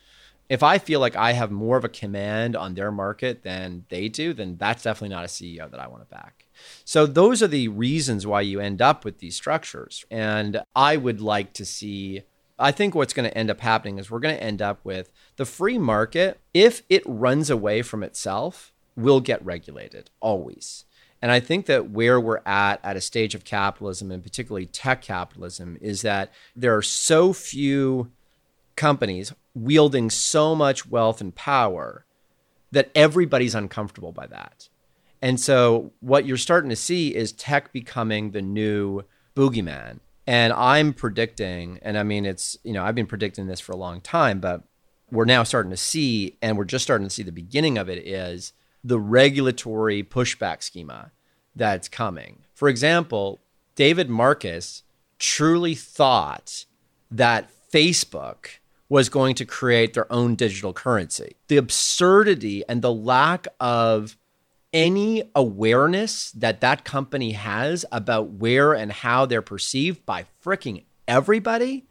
If I feel like I have more of a command on their market than they do, then that's definitely not a CEO that I want to back. So those are the reasons why you end up with these structures. And I would like to see, I think what's going to end up happening is we're going to end up with the free market. If it runs away from itself, will get regulated always. And I think that where we're at a stage of capitalism, and particularly tech capitalism, is that there are so few companies wielding so much wealth and power that everybody's uncomfortable by that. And so what you're starting to see is tech becoming the new boogeyman. And I'm predicting, and I mean, it's, I've been predicting this for a long time, but we're now starting to see, and we're just starting to see the beginning of it, is the regulatory pushback schema that's coming. For example, David Marcus truly thought that Facebook was going to create their own digital currency. The absurdity and the lack of any awareness that that company has about where and how they're perceived by freaking everybody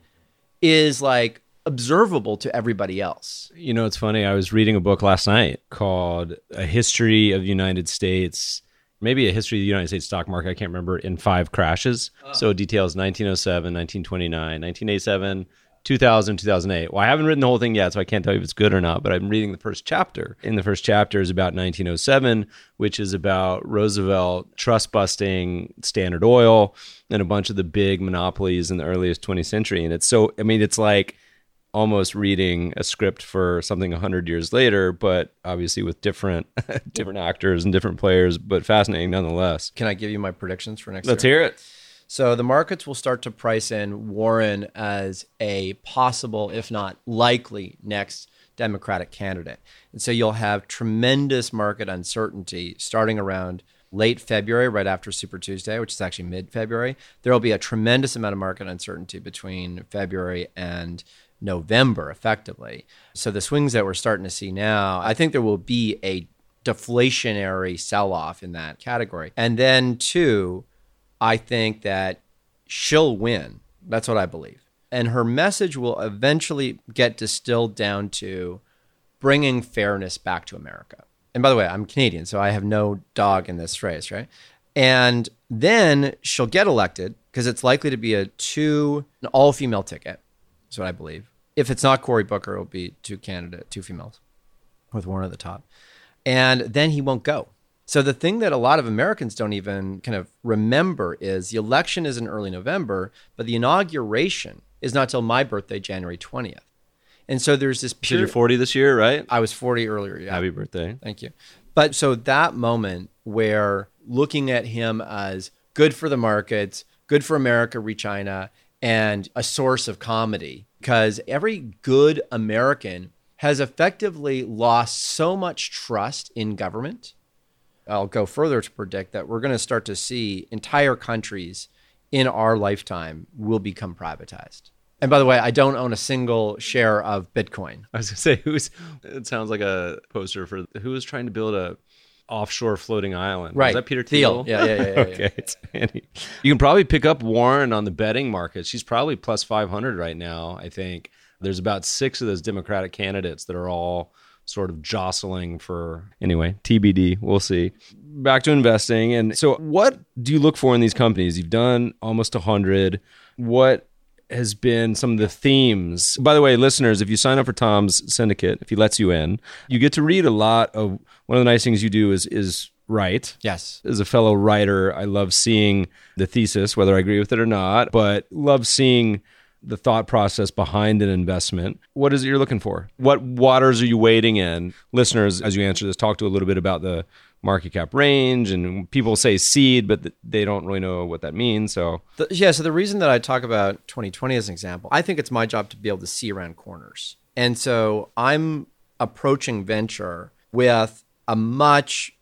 is like observable to everybody else. You know, it's funny. I was reading a book last night called A History of the United States, maybe A History of the United States Stock Market. I can't remember, in 5 crashes. So it details 1907, 1929, 1987, 2000, 2008. Well, I haven't written the whole thing yet, so I can't tell you if it's good or not, but I'm reading the first chapter. And the first chapter is about 1907, which is about Roosevelt trust busting Standard Oil and a bunch of the big monopolies in the earliest 20th century. And it's so, I mean, it's like almost reading a script for something 100 years later, but obviously with different actors and different players, but fascinating nonetheless. Can I give you my predictions for next year? Let's hear it. So the markets will start to price in Warren as a possible, if not likely, next Democratic candidate. And so you'll have tremendous market uncertainty starting around late February, right after Super Tuesday, which is actually mid-February. There will be a tremendous amount of market uncertainty between February and November, effectively. So the swings that we're starting to see now, I think there will be a deflationary sell-off in that category. And then, two, I think that she'll win. That's what I believe. And her message will eventually get distilled down to bringing fairness back to America. And by the way, I'm Canadian, so I have no dog in this race, right? And then she'll get elected because it's likely to be an all-female ticket. That's what I believe. If it's not Cory Booker, it'll be two females with Warren at the top. And then he won't go. So the thing that a lot of Americans don't even kind of remember is the election is in early November, but the inauguration is not till my birthday, January 20th. And so there's this period. You're 40 this year, right? I was 40 earlier, yeah. Happy birthday. Thank you. But so that moment where looking at him as good for the markets, good for America, re-China, and a source of comedy, because every good American has effectively lost so much trust in government. I'll go further to predict that we're going to start to see entire countries in our lifetime will become privatized. And by the way, I don't own a single share of Bitcoin. I was going to say, it sounds like a poster for who is trying to build a offshore floating island. Right. Was that Peter Thiel? Yeah. Okay. It's Andy. You can probably pick up Warren on the betting market. She's probably plus 500 right now, I think. There's about 6 of those Democratic candidates that are all sort of jostling for, anyway, TBD. We'll see. Back to investing. And so what do you look for in these companies? You've done almost 100. What has been some of the themes? By the way, listeners, if you sign up for Tom's syndicate, if he lets you in, you get to read a lot of, one of the nice things you do is write. Yes. As a fellow writer, I love seeing the thesis, whether I agree with it or not, but love seeing the thought process behind an investment. What is it you're looking for? What waters are you wading in? Listeners, as you answer this, talk to a little bit about the market cap range, and people say seed, but they don't really know what that means. So the reason that I talk about 2020 as an example, I think it's my job to be able to see around corners. And so I'm approaching venture with a much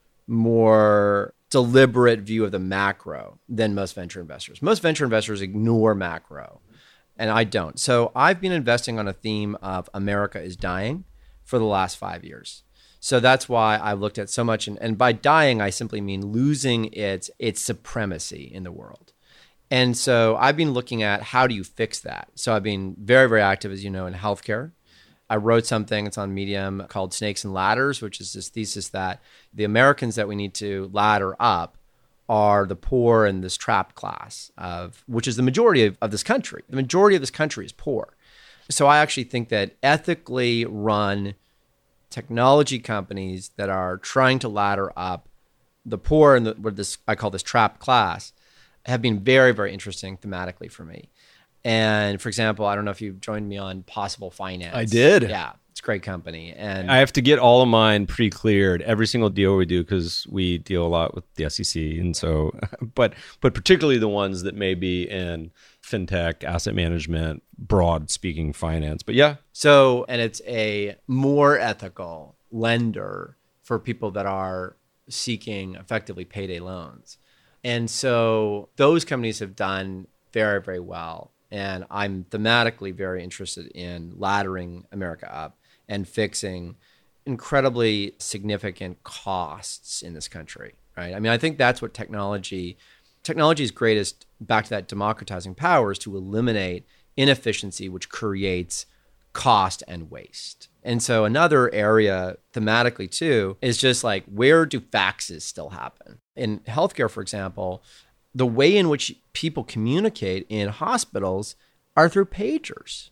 more deliberate view of the macro than most venture investors. Most venture investors ignore macro, and I don't. So I've been investing on a theme of America is dying for the last 5 years. So that's why I looked at so much, and by dying, I simply mean losing its supremacy in the world. And so I've been looking at how do you fix that? So I've been very, very active, as you know, in healthcare. I wrote something, it's on Medium, called Snakes and Ladders, which is this thesis that the Americans that we need to ladder up are the poor and this trapped class, which is the majority of this country. The majority of this country is poor. So I actually think that ethically run technology companies that are trying to ladder up the poor and I call this trapped class have been very, very interesting thematically for me. And for example, I don't know if you've joined me on Possible Finance. I did. Yeah, it's a great company. And I have to get all of mine pre-cleared every single deal we do because we deal a lot with the SEC. And so, but particularly the ones that may be in fintech, asset management, broad speaking finance. But yeah. So, and it's a more ethical lender for people that are seeking effectively payday loans. And so those companies have done very, very well. And I'm thematically very interested in laddering America up and fixing incredibly significant costs in this country, right? I mean, I think that's what technology's greatest, back to that democratizing power, is to eliminate inefficiency, which creates cost and waste. And so another area thematically too is just like, where do faxes still happen? In healthcare, for example, the way in which people communicate in hospitals are through pagers.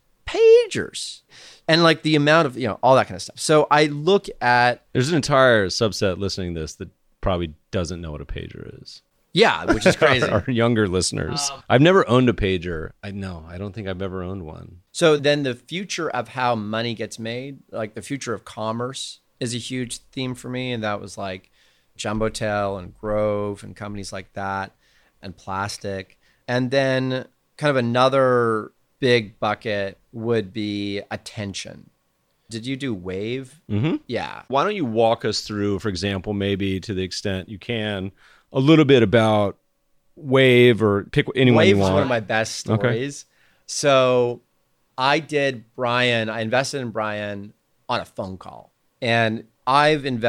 And like the amount of, all that kind of stuff. So I look at... There's an entire subset listening to this that probably doesn't know what a pager is. Yeah, which is crazy. Our younger listeners. I've never owned a pager. I don't think I've ever owned one. So then the future of how money gets made, like the future of commerce, is a huge theme for me. And that was like Jumbotail and Grove and companies like that, and plastic. And then kind of another big bucket would be attention. Did you do Wave? Mm-hmm. Yeah. Why don't you walk us through, for example, maybe to the extent you can, a little bit about Wave, or pick anyone you want. Wave is one of my best stories. Okay. So I invested in Brian on a phone call. And I've done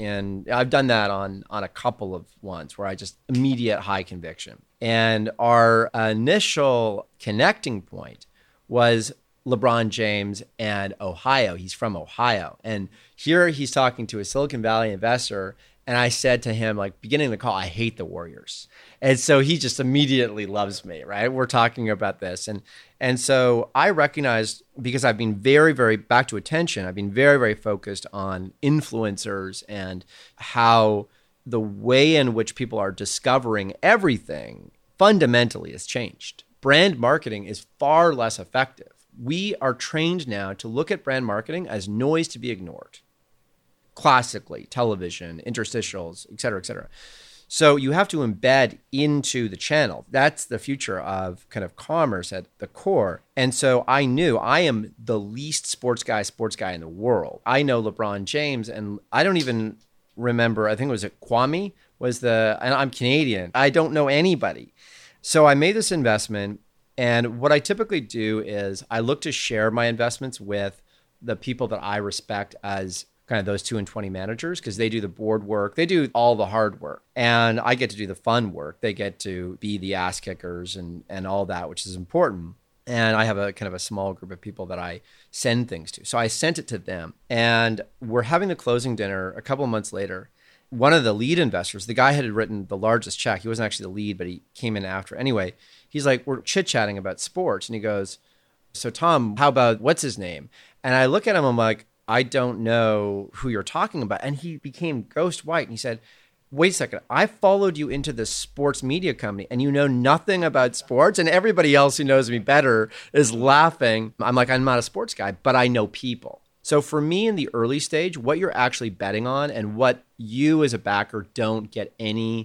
that on a couple of ones where I just immediate high conviction. And our initial connecting point was LeBron James and Ohio. He's from Ohio. And here he's talking to a Silicon Valley investor. And I said to him, like, beginning of the call, I hate the Warriors. And so he just immediately loves me, right? We're talking about this. And so I recognized, because I've been very, very, back to attention, I've been very, very focused on influencers and how the way in which people are discovering everything fundamentally has changed. Brand marketing is far less effective. We are trained now to look at brand marketing as noise to be ignored. Classically, television, interstitials, et cetera, et cetera. So you have to embed into the channel. That's the future of kind of commerce at the core. And so I knew I am the least sports guy in the world. I know LeBron James, and I don't even remember, I think it was Kwame and I'm Canadian. I don't know anybody. So I made this investment. And what I typically do is I look to share my investments with the people that I respect as kind of those 2 and 20 managers, because they do the board work. They do all the hard work. And I get to do the fun work. They get to be the ass kickers and all that, which is important. And I have a kind of a small group of people that I send things to. So I sent it to them. And we're having the closing dinner a couple of months later. One of the lead investors, the guy had written the largest check. He wasn't actually the lead, but he came in after. Anyway, he's like, we're chit-chatting about sports. And he goes, so Tom, how about, what's his name? And I look at him, I'm like, I don't know who you're talking about. And he became ghost white. And he said, wait a second, I followed you into this sports media company and you know nothing about sports? And everybody else who knows me better is laughing. I'm like, I'm not a sports guy, but I know people. So for me in the early stage, what you're actually betting on and what you as a backer don't get any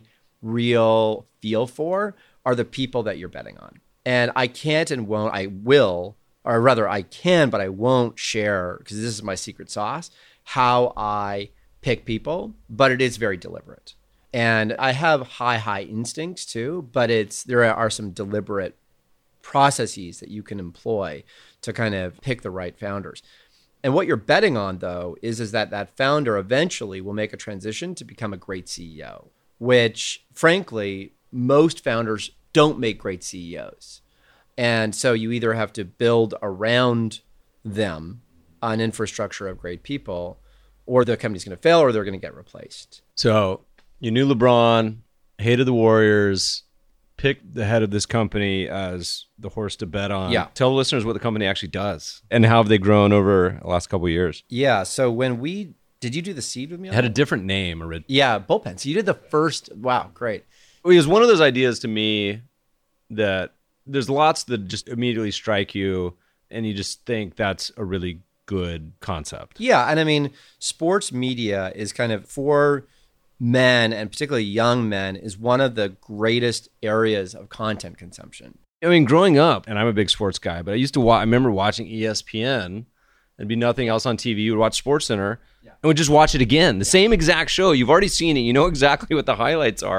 real feel for are the people that you're betting on. And I can't and won't, I will, or rather I can, but I won't share, because this is my secret sauce, how I pick people, but it is very deliberate. And I have high instincts too, but there are some deliberate processes that you can employ to kind of pick the right founders. And what you're betting on, though, is that founder eventually will make a transition to become a great CEO, which, frankly, most founders don't make great CEOs. And so you either have to build around them an infrastructure of great people, or the company's going to fail, or they're going to get replaced. So you knew LeBron, hated the Warriors, picked the head of this company as the horse to bet on. Yeah. Tell the listeners what the company actually does and how have they grown over the last couple of years. Yeah. So did you do the seed with me? It had a different name originally. Yeah, Bullpen. So you did the first. Wow, great. It was one of those ideas to me that there's lots that just immediately strike you and you just think that's a really good concept. Yeah. And I mean, sports media is kind of, for men and particularly young men, is one of the greatest areas of content consumption. I mean, growing up, and I'm a big sports guy, but I used to I remember watching ESPN. There'd be nothing else on TV. You would watch SportsCenter and would just watch it again. The same exact show. You've already seen it. You know exactly what the highlights are. Yeah.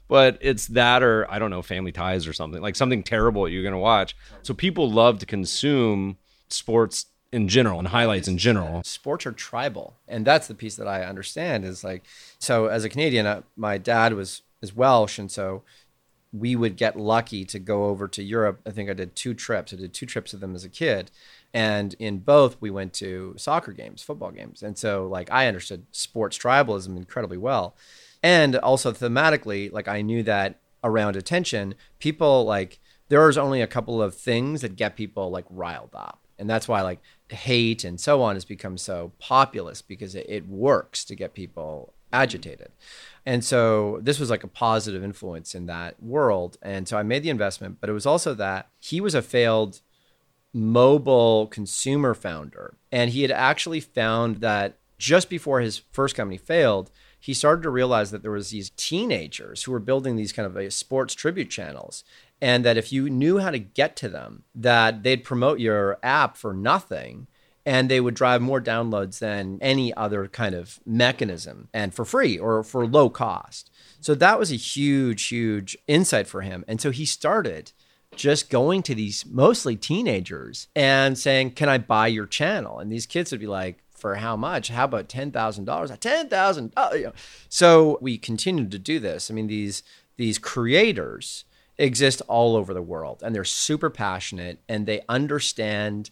but it's that or, I don't know, Family Ties or something, like something terrible you're going to watch. So people love to consume sports in general and highlights in general. Sports are tribal. And that's the piece that I understand is like, so as a Canadian, my dad is Welsh. And so we would get lucky to go over to Europe. I think I did 2 trips. I did 2 trips of them as a kid. And in both, we went to soccer games, football games. And so like I understood sports tribalism incredibly well. And also thematically, like I knew that around attention, people like, there's only a couple of things that get people like riled up. And that's why like hate and so on has become so populist because it works to get people agitated. And so this was like a positive influence in that world. And so I made the investment, but it was also that he was a failed mobile consumer founder. And he had actually found that just before his first company failed, he started to realize that there was these teenagers who were building these kind of sports tribute channels. And that if you knew how to get to them, that they'd promote your app for nothing and they would drive more downloads than any other kind of mechanism and for free or for low cost. So that was a huge, huge insight for him. And so he started just going to these mostly teenagers and saying, can I buy your channel? And these kids would be like, for how much? How about $10,000? $10,000. So we continued to do this. I mean, these creators exist all over the world and they're super passionate and they understand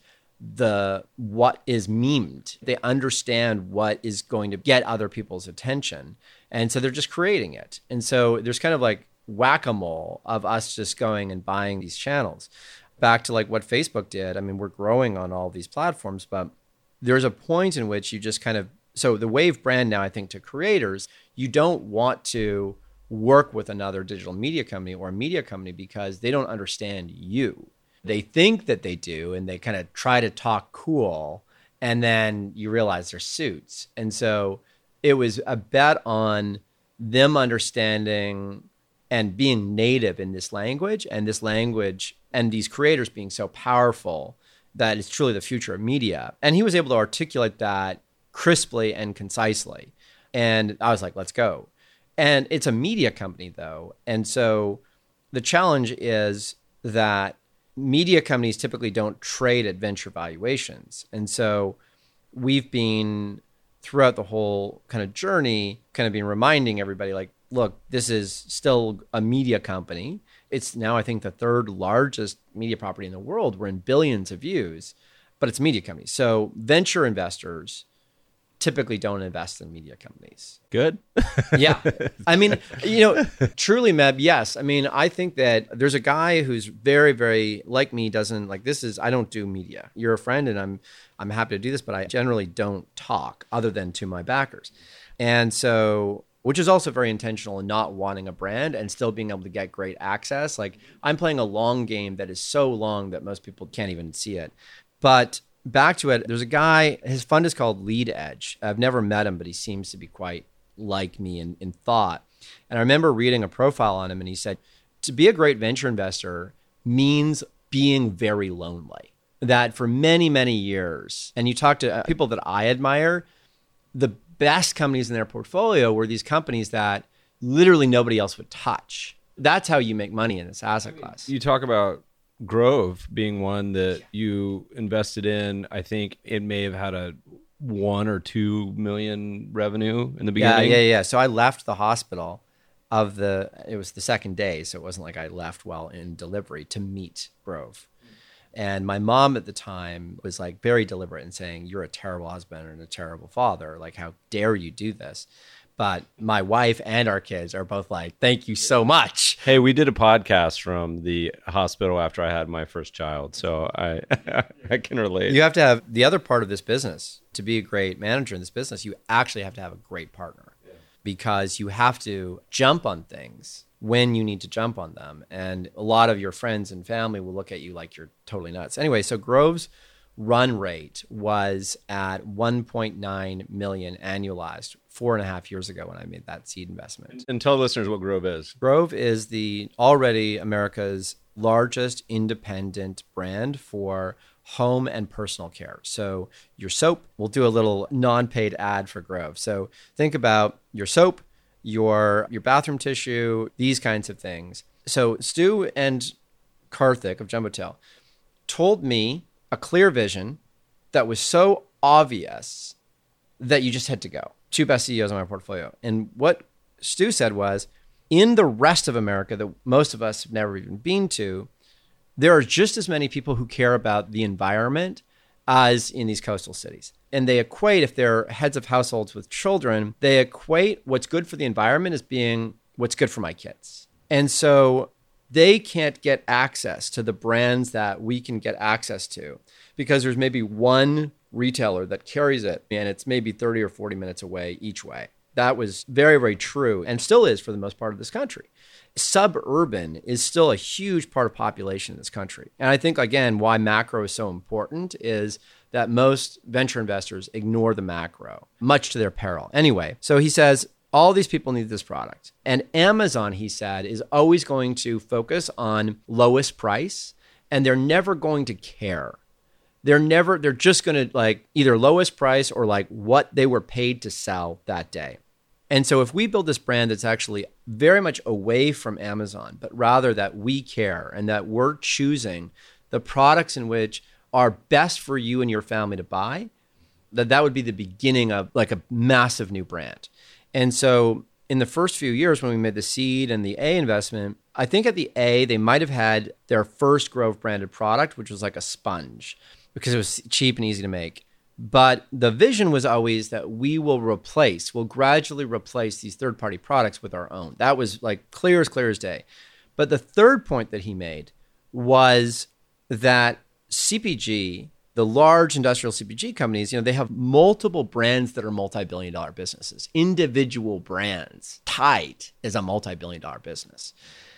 what is memed. They understand what is going to get other people's attention. And so they're just creating it. And so there's kind of like whack-a-mole of us just going and buying these channels. Back to like what Facebook did. I mean, we're growing on all these platforms, but there's a point in which you just kind of, so the Wave brand now, I think to creators, you don't want to work with another digital media company or a media company because they don't understand you. They think that they do, and they kind of try to talk cool, and then you realize they're suits. And so it was a bet on them understanding and being native in this language and these creators being so powerful that it's truly the future of media. And he was able to articulate that crisply and concisely. And I was like, let's go. And it's a media company, though. And so the challenge is that media companies typically don't trade at venture valuations. And so we've been, throughout the whole kind of journey, kind of been reminding everybody, like, look, this is still a media company. It's now, I think, the 3rd largest media property in the world. We're in billions of views, but it's a media company. So venture investors typically don't invest in media companies. Good. Yeah. I mean, truly, Meb, yes. I mean, I think that there's a guy who's very, very like me, doesn't like I don't do media. You're a friend and I'm happy to do this, but I generally don't talk other than to my backers. And so, which is also very intentional in not wanting a brand and still being able to get great access. Like I'm playing a long game that is so long that most people can't even see it. But back to it, there's a guy, his fund is called Lead Edge. I've never met him, but he seems to be quite like me in thought. And I remember reading a profile on him and he said, to be a great venture investor means being very lonely. That for many, many years, and you talk to people that I admire, the best companies in their portfolio were these companies that literally nobody else would touch. That's how you make money in this asset class. You talk about Grove being one that you invested in. I think it may have had a 1 or 2 million revenue in the beginning. Yeah. So I left the hospital it was the second day. So it wasn't like I left while in delivery to meet Grove. And my mom at the time was like very deliberate in saying, you're a terrible husband and a terrible father. Like, how dare you do this? But my wife and our kids are both like, thank you so much. Hey, we did a podcast from the hospital after I had my first child. So I can relate. You have to have the other part of this business. To be a great manager in this business, you actually have to have a great partner because you have to jump on things when you need to jump on them. And a lot of your friends and family will look at you like you're totally nuts. Anyway, so Grove's run rate was at 1.9 million annualized 4.5 years ago when I made that seed investment. And tell listeners what Grove is. Grove is already America's largest independent brand for home and personal care. So your soap, we'll do a little non-paid ad for Grove. So think about your soap, your bathroom tissue, these kinds of things. So Stu and Karthik of Jumbotail told me a clear vision that was so obvious that you just had to go. Two best CEOs in my portfolio. And what Stu said was, in the rest of America that most of us have never even been to, there are just as many people who care about the environment as in these coastal cities. And they equate, if they're heads of households with children, they equate what's good for the environment as being what's good for my kids. And so they can't get access to the brands that we can get access to because there's maybe one retailer that carries it and it's maybe 30 or 40 minutes away each way. That was very, very true and still is for the most part of this country. Suburban is still a huge part of population in this country. And I think, again, why macro is so important is that most venture investors ignore the macro, much to their peril. Anyway, so he says, all these people need this product. And Amazon, he said, is always going to focus on lowest price, and they're never going to care. They're just going to like either lowest price or like what they were paid to sell that day. And so if we build this brand that's actually very much away from Amazon, but rather that we care and that we're choosing the products in which are best for you and your family to buy, that would be the beginning of like a massive new brand. And so in the first few years when we made the seed and the A investment, I think at the A, they might have had their first Grove branded product, which was like a sponge because it was cheap and easy to make. But the vision was always that we'll gradually replace these third-party products with our own. That was like clear as day. But the third point that he made was that CPG, the large industrial CPG companies, they have multiple brands that are multi-billion-dollar businesses, individual brands. Tide is a multi-billion-dollar business.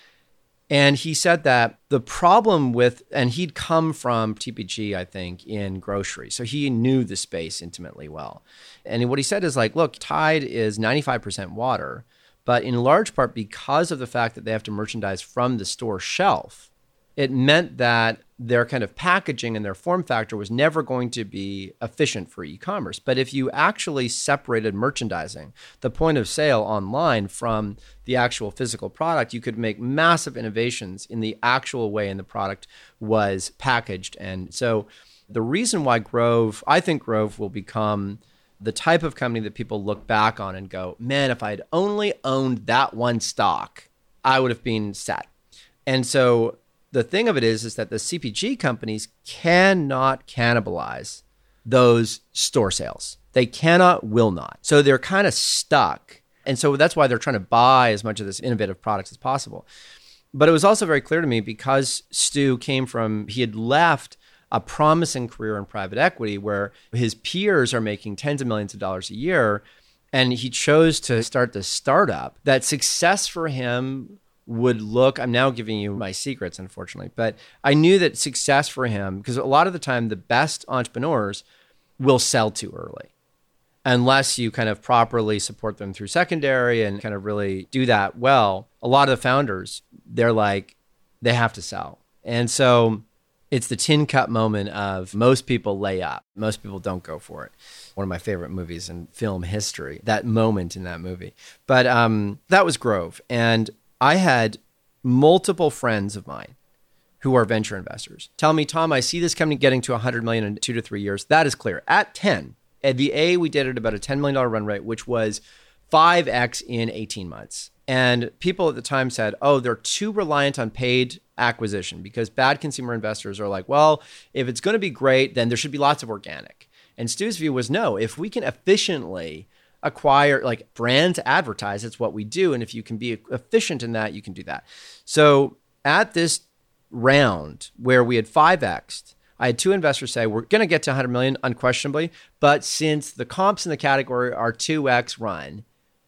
And he said that the problem and he'd come from TPG, I think, in grocery. So he knew the space intimately well. And what he said is like, look, Tide is 95% water, but in large part because of the fact that they have to merchandise from the store shelf, it meant that their kind of packaging and their form factor was never going to be efficient for e-commerce. But if you actually separated merchandising, the point of sale online from the actual physical product, you could make massive innovations in the actual way in the product was packaged. And so the reason why I think Grove will become the type of company that people look back on and go, man, if I had only owned that one stock, I would have been set. And so the thing of it is that the CPG companies cannot cannibalize those store sales. They cannot, will not. So they're kind of stuck. And so that's why they're trying to buy as much of this innovative products as possible. But it was also very clear to me because Stu he had left a promising career in private equity where his peers are making tens of millions of dollars a year. And he chose to start this startup, that success for him would look, I'm now giving you my secrets, unfortunately, but I knew that success for him, because a lot of the time the best entrepreneurs will sell too early unless you kind of properly support them through secondary and kind of really do that well. A lot of the founders, they're like, they have to sell. And so it's the tin cup moment of most people lay up. Most people don't go for it. One of my favorite movies in film history, that moment in that movie. But that was Grove. And I had multiple friends of mine who are venture investors tell me, Tom, I see this company getting to 100 million in 2 to 3 years. That is clear. At 10, at the A, we did it about a $10 million run rate, which was 5x in 18 months. And people at the time said, oh, they're too reliant on paid acquisition because bad consumer investors are like, well, if it's going to be great, then there should be lots of organic. And Stu's view was, no, if we can efficiently acquire like brands advertise, it's what we do. And if you can be efficient in that, you can do that. So at this round where we had 5x'd, I had two investors say, we're going to get to 100 million unquestionably, but since the comps in the category are 2x run,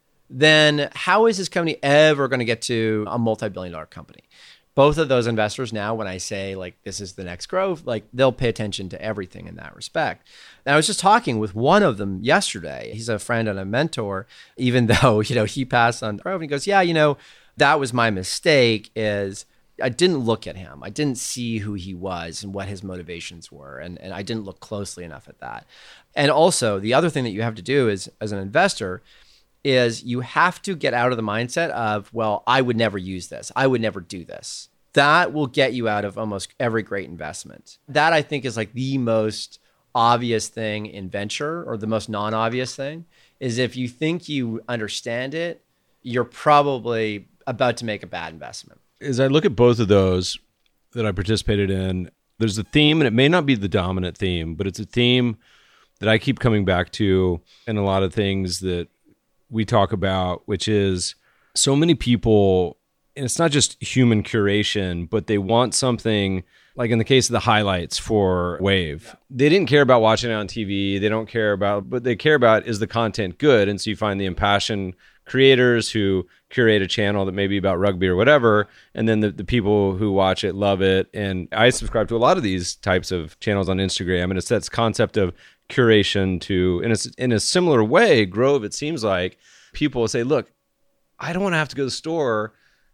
then how is this company ever going to get to a multi-billion-dollar company? Both of those investors now, when I say like this is the next Grove, like they'll pay attention to everything in that respect. And I was just talking with one of them yesterday. He's a friend and a mentor, even though, he passed on Grove. And he goes, yeah, that was my mistake is I didn't look at him. I didn't see who he was and what his motivations were. And I didn't look closely enough at that. And also the other thing that you have to do is as an investor is you have to get out of the mindset of, well, I would never use this. I would never do this. That will get you out of almost every great investment. That I think is like the most obvious thing in venture, or the most non-obvious thing, is if you think you understand it, you're probably about to make a bad investment. As I look at both of those that I participated in, there's a theme, and it may not be the dominant theme, but it's a theme that I keep coming back to in a lot of things that we talk about, which is so many people, and it's not just human curation, but they want something, like in the case of the highlights for Wave. They didn't care about watching it on TV. They don't care about, but they care about, is the content good? And so you find the impassioned creators who curate a channel that may be about rugby or whatever, and then the people who watch it love it. And I subscribe to a lot of these types of channels on Instagram, and it's that concept of curation to, and it's in a similar way, Grove, it seems like people will say, look, I don't want to have to go to the store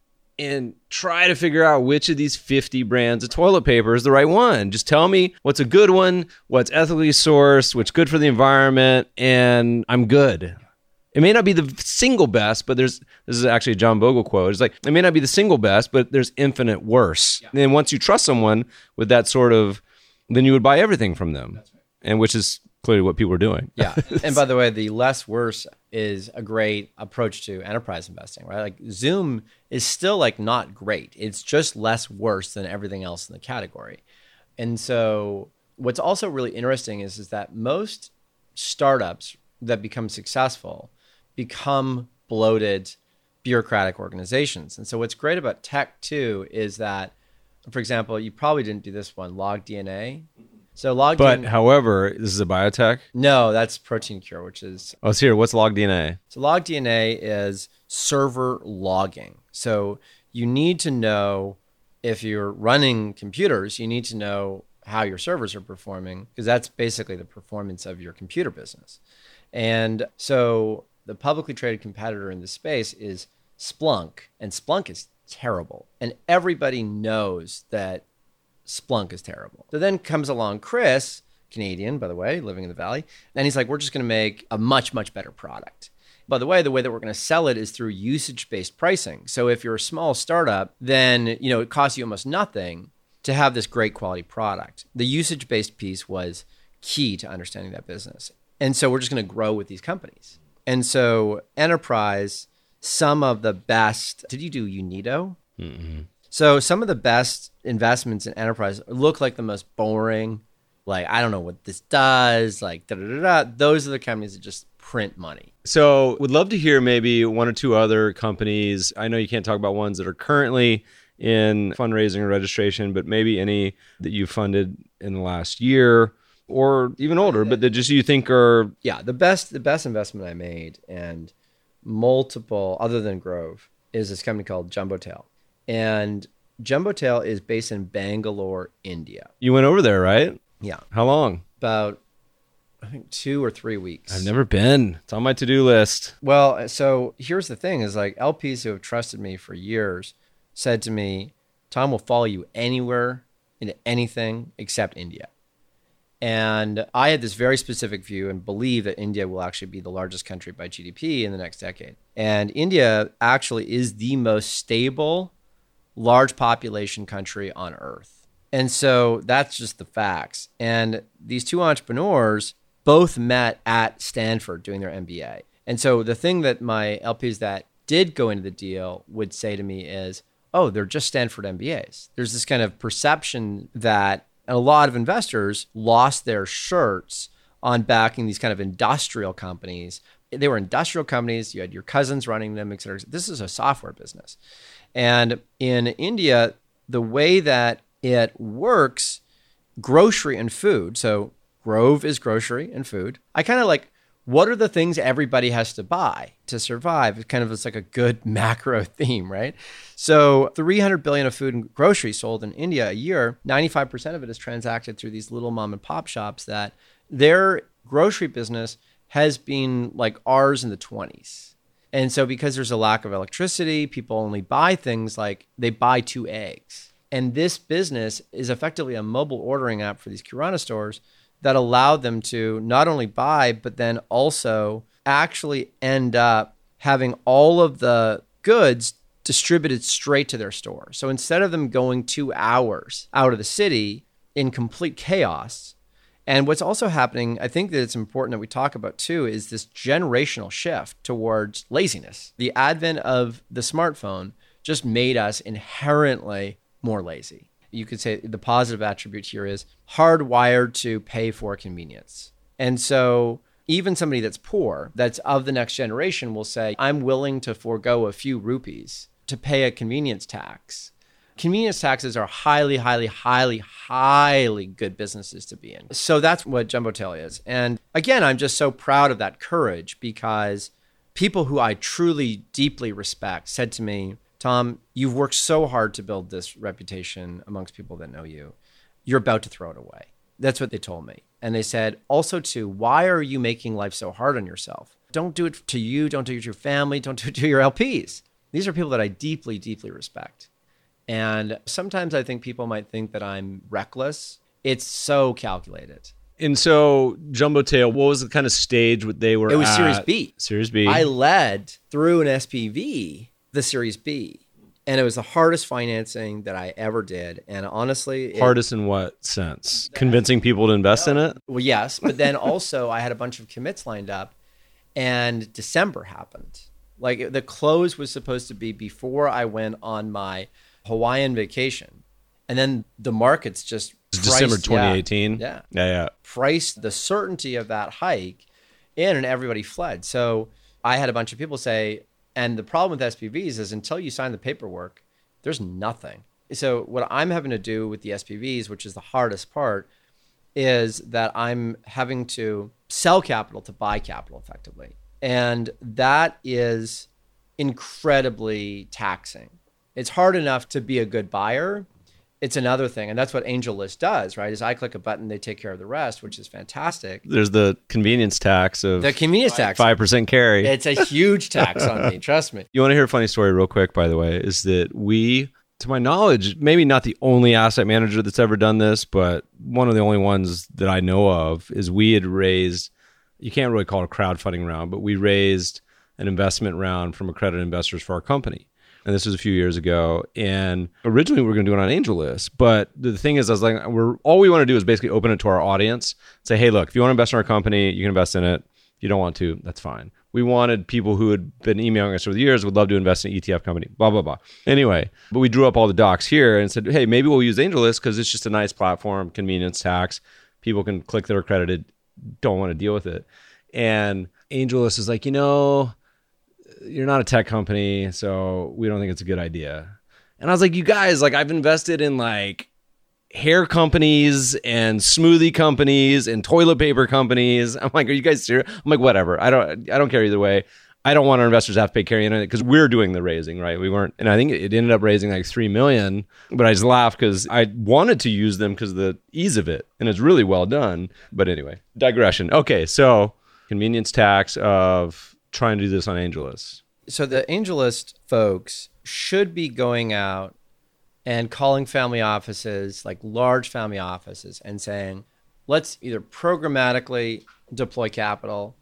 and try to figure out which of these 50 brands of toilet paper is the right one. Just tell me what's a good one, what's ethically sourced, what's good for the environment, and I'm good. It may not be the single best, but this is actually a John Bogle quote. It's like, it may not be the single best, but there's infinite worse. Yeah. And then once you trust someone with that sort of, then you would buy everything from them. That's right. And which is clearly what people are doing. Yeah. And by the way, the less worse is a great approach to enterprise investing, right? Like Zoom is still like not great. It's just less worse than everything else in the category. And so what's also really interesting is that most startups that become successful become bloated bureaucratic organizations. And so what's great about tech too is that, for example, you probably didn't do this one, LogDNA. So LogDNA. However, this is a biotech? No, that's Protein Cure, which is... Oh, it's here. What's LogDNA? So LogDNA is server logging. So you need to know, if you're running computers, you need to know how your servers are performing, because that's basically the performance of your computer business. And so the publicly traded competitor in this space is Splunk, and Splunk is terrible. And everybody knows that Splunk is terrible. So then comes along Chris, Canadian, by the way, living in the Valley, and he's like, we're just going to make a much, much better product. By the way that we're going to sell it is through usage-based pricing. So if you're a small startup, then it costs you almost nothing to have this great quality product. The usage-based piece was key to understanding that business. And so we're just going to grow with these companies. And so enterprise, some of the best, did you do Unido? Mm-hmm. So some of the best investments in enterprise look like the most boring, like, I don't know what this does, like, da-da-da-da. Those are the companies that just print money. So would love to hear maybe one or two other companies. I know you can't talk about ones that are currently in fundraising or registration, but maybe any that you funded in the last year or even older, but that just you think are... Yeah, the best investment I made, and multiple, other than Grove, is this company called Jumbotail. And Jumbotail is based in Bangalore, India. You went over there, right? Yeah. How long? About, I think, 2 or 3 weeks. I've never been. It's on my to-do list. Well, so here's the thing, is like LPs who have trusted me for years said to me, Tom will follow you anywhere into anything except India. And I had this very specific view and believe that India will actually be the largest country by GDP in the next decade. And India actually is the most stable, large population country on earth. And so that's just the facts. And these two entrepreneurs both met at Stanford doing their MBA. And so the thing that my LPs that did go into the deal would say to me is, oh, they're just Stanford MBAs. There's this kind of perception that a lot of investors lost their shirts on backing these kind of industrial companies. They were industrial companies. You had your cousins running them, et cetera. This is a software business. And in India, the way that it works, grocery and food. So Grove is grocery and food. I kind of like, what are the things everybody has to buy to survive? It kind of is like a good macro theme, right? So 300 billion of food and groceries sold in India a year, 95% of it is transacted through these little mom and pop shops that their grocery business has been like ours in the 20s. And so because there's a lack of electricity, people only buy things like they buy 2 eggs. And this business is effectively a mobile ordering app for these Kirana stores that allowed them to not only buy, but then also actually end up having all of the goods distributed straight to their store. So instead of them going 2 hours out of the city in complete chaos, and what's also happening, I think that it's important that we talk about too, is this generational shift towards laziness. The advent of the smartphone just made us inherently more lazy. You could say the positive attribute here is hardwired to pay for convenience. And so even somebody that's poor, that's of the next generation, will say, I'm willing to forego a few rupees to pay a convenience tax. Convenience taxes are highly, highly, highly, highly good businesses to be in. So that's what Jumbotail is. And again, I'm just so proud of that courage, because people who I truly, deeply respect said to me, Tom, you've worked so hard to build this reputation amongst people that know you. You're about to throw it away. That's what they told me. And they said, also too, why are you making life so hard on yourself? Don't do it to you. Don't do it to your family. Don't do it to your LPs. These are people that I deeply, deeply respect. And sometimes I think people might think that I'm reckless. It's so calculated. And so Jumbotail, what was the kind of stage what they were at? It was Series B. Series B. I led through an SPV, the Series B. And it was the hardest financing that I ever did. And honestly... Hardest in what sense? Convincing people to invest in it? Well, yes. But then also I had a bunch of commits lined up, and December happened. Like the close was supposed to be before I went on my Hawaiian vacation. And then the markets just December 2018. Yeah. Priced the certainty of that hike in, and everybody fled. So I had a bunch of people say, and the problem with SPVs is until you sign the paperwork, there's nothing. So what I'm having to do with the SPVs, which is the hardest part, is that I'm having to sell capital to buy capital effectively. And that is incredibly taxing. It's hard enough to be a good buyer. It's another thing. And that's what AngelList does, right? Is I click a button, they take care of the rest, which is fantastic. There's the convenience tax of... The convenience tax. 5% carry. It's a huge tax on me, trust me. You want to hear a funny story real quick, by the way, is that we, to my knowledge, maybe not the only asset manager that's ever done this, but one of the only ones that I know of, is we had raised, you can't really call it a crowdfunding round, but we raised an investment round from accredited investors for our company. And this was a few years ago. And originally we were going to do it on AngelList. But the thing is, I was like, all we want to do is basically open it to our audience. Say, hey, look, if you want to invest in our company, you can invest in it. If you don't want to, that's fine. We wanted people who had been emailing us over the years, would love to invest in an ETF company, blah, blah, blah. Anyway, but we drew up all the docs here and said, hey, maybe we'll use AngelList because it's just a nice platform, convenience tax. People can click their accredited, don't want to deal with it. And AngelList is like, you're not a tech company, so we don't think it's a good idea. And I was like, you guys, like I've invested in like hair companies and smoothie companies and toilet paper companies. I'm like, are you guys serious? I'm like, whatever. I don't care either way. I don't want our investors to have to pay carry in it because we're doing the raising, right? We weren't, and I think it ended up raising like $3 million, but I just laughed because I wanted to use them because of the ease of it, and it's really well done. But anyway, digression. Okay, so convenience tax of trying to do this on AngelList. So the AngelList folks should be going out and calling family offices, like large family offices, and saying, let's either programmatically deploy capital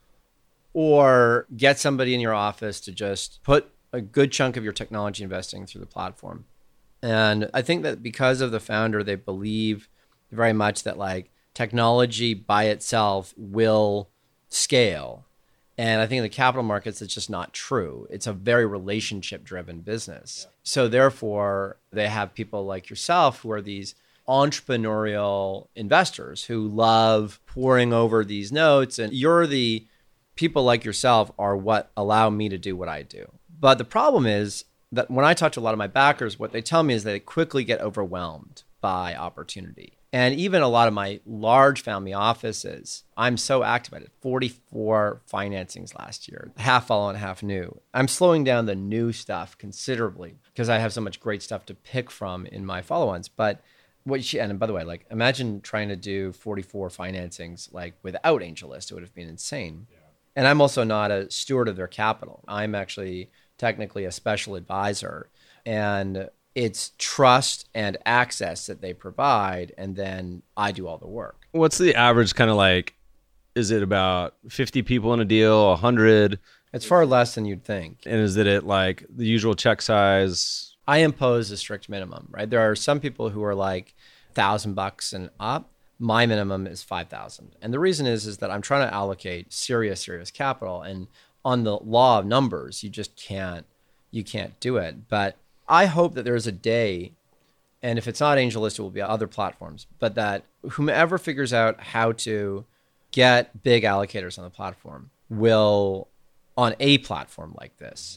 or get somebody in your office to just put a good chunk of your technology investing through the platform. And I think that because of the founder, they believe very much that like technology by itself will scale. And I think in the capital markets, it's just not true. It's a very relationship-driven business. Yeah. So therefore, they have people like yourself who are these entrepreneurial investors who love poring over these notes. And you're the people like yourself are what allow me to do what I do. But the problem is that when I talk to a lot of my backers, what they tell me is they quickly get overwhelmed by opportunity. And even a lot of my large family offices, I'm so active at it. 44 financings last year, half follow-on, half new. I'm slowing down the new stuff considerably because I have so much great stuff to pick from in my follow-ons. But and by the way, like imagine trying to do 44 financings like without AngelList, it would have been insane. Yeah. And I'm also not a steward of their capital. I'm actually technically a special advisor. And it's trust and access that they provide, and then I do all the work. What's the average kind of like, is it about 50 people in a deal, 100? It's far less than you'd think. And is it at like the usual check size? I impose a strict minimum, right? There are some people who are like $1,000 and up. My minimum is 5,000. And the reason is that I'm trying to allocate serious capital. And on the law of numbers, you can't do it. But I hope that there's a day, and if it's not AngelList, it will be other platforms, but that whomever figures out how to get big allocators on the platform will, on a platform like this,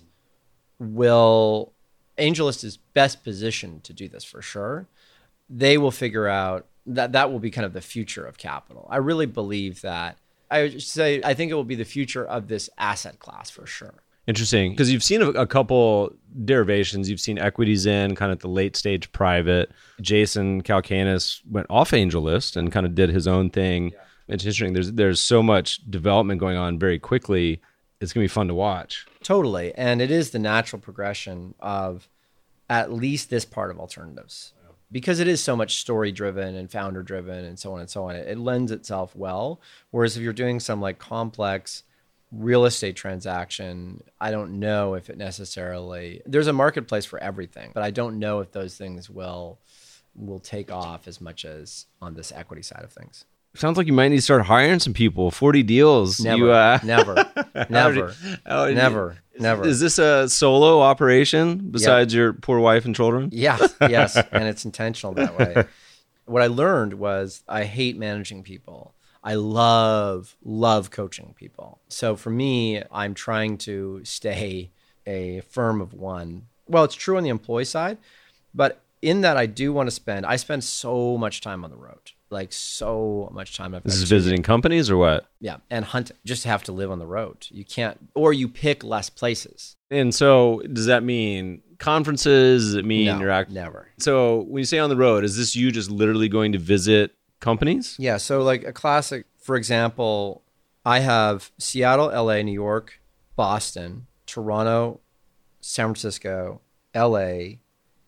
AngelList is best positioned to do this for sure. They will figure out that will be kind of the future of capital. I really believe that. I would say I think it will be the future of this asset class for sure. Interesting, because you've seen a couple derivations. You've seen equities in kind of the late stage private. Jason Calacanis went off AngelList and kind of did his own thing. Yeah. It's interesting. There's so much development going on very quickly. It's going to be fun to watch. Totally. And it is the natural progression of at least this part of alternatives. Because it is so much story-driven and founder-driven and so on and so on, it lends itself well. Whereas if you're doing some like complex real estate transaction, I don't know if it necessarily... There's a marketplace for everything, but I don't know if those things will take off as much as on this equity side of things. Sounds like you might need to start hiring some people. 40 deals. Never. Is this a solo operation besides your poor wife and children? Yes, and it's intentional that way. What I learned was I hate managing people. I love coaching people. So for me, I'm trying to stay a firm of one. Well, it's true on the employee side, but in that I spend so much time on the road. Like so much time. This is visiting companies or what? Yeah, and hunting. Just have to live on the road. You can't, or you pick less places. And so does that mean conferences? Does it mean never. So when you say on the road, is this you just literally going to visit companies? Yeah, so like a classic, for example, I have Seattle, LA, New York, Boston, Toronto, San Francisco, LA,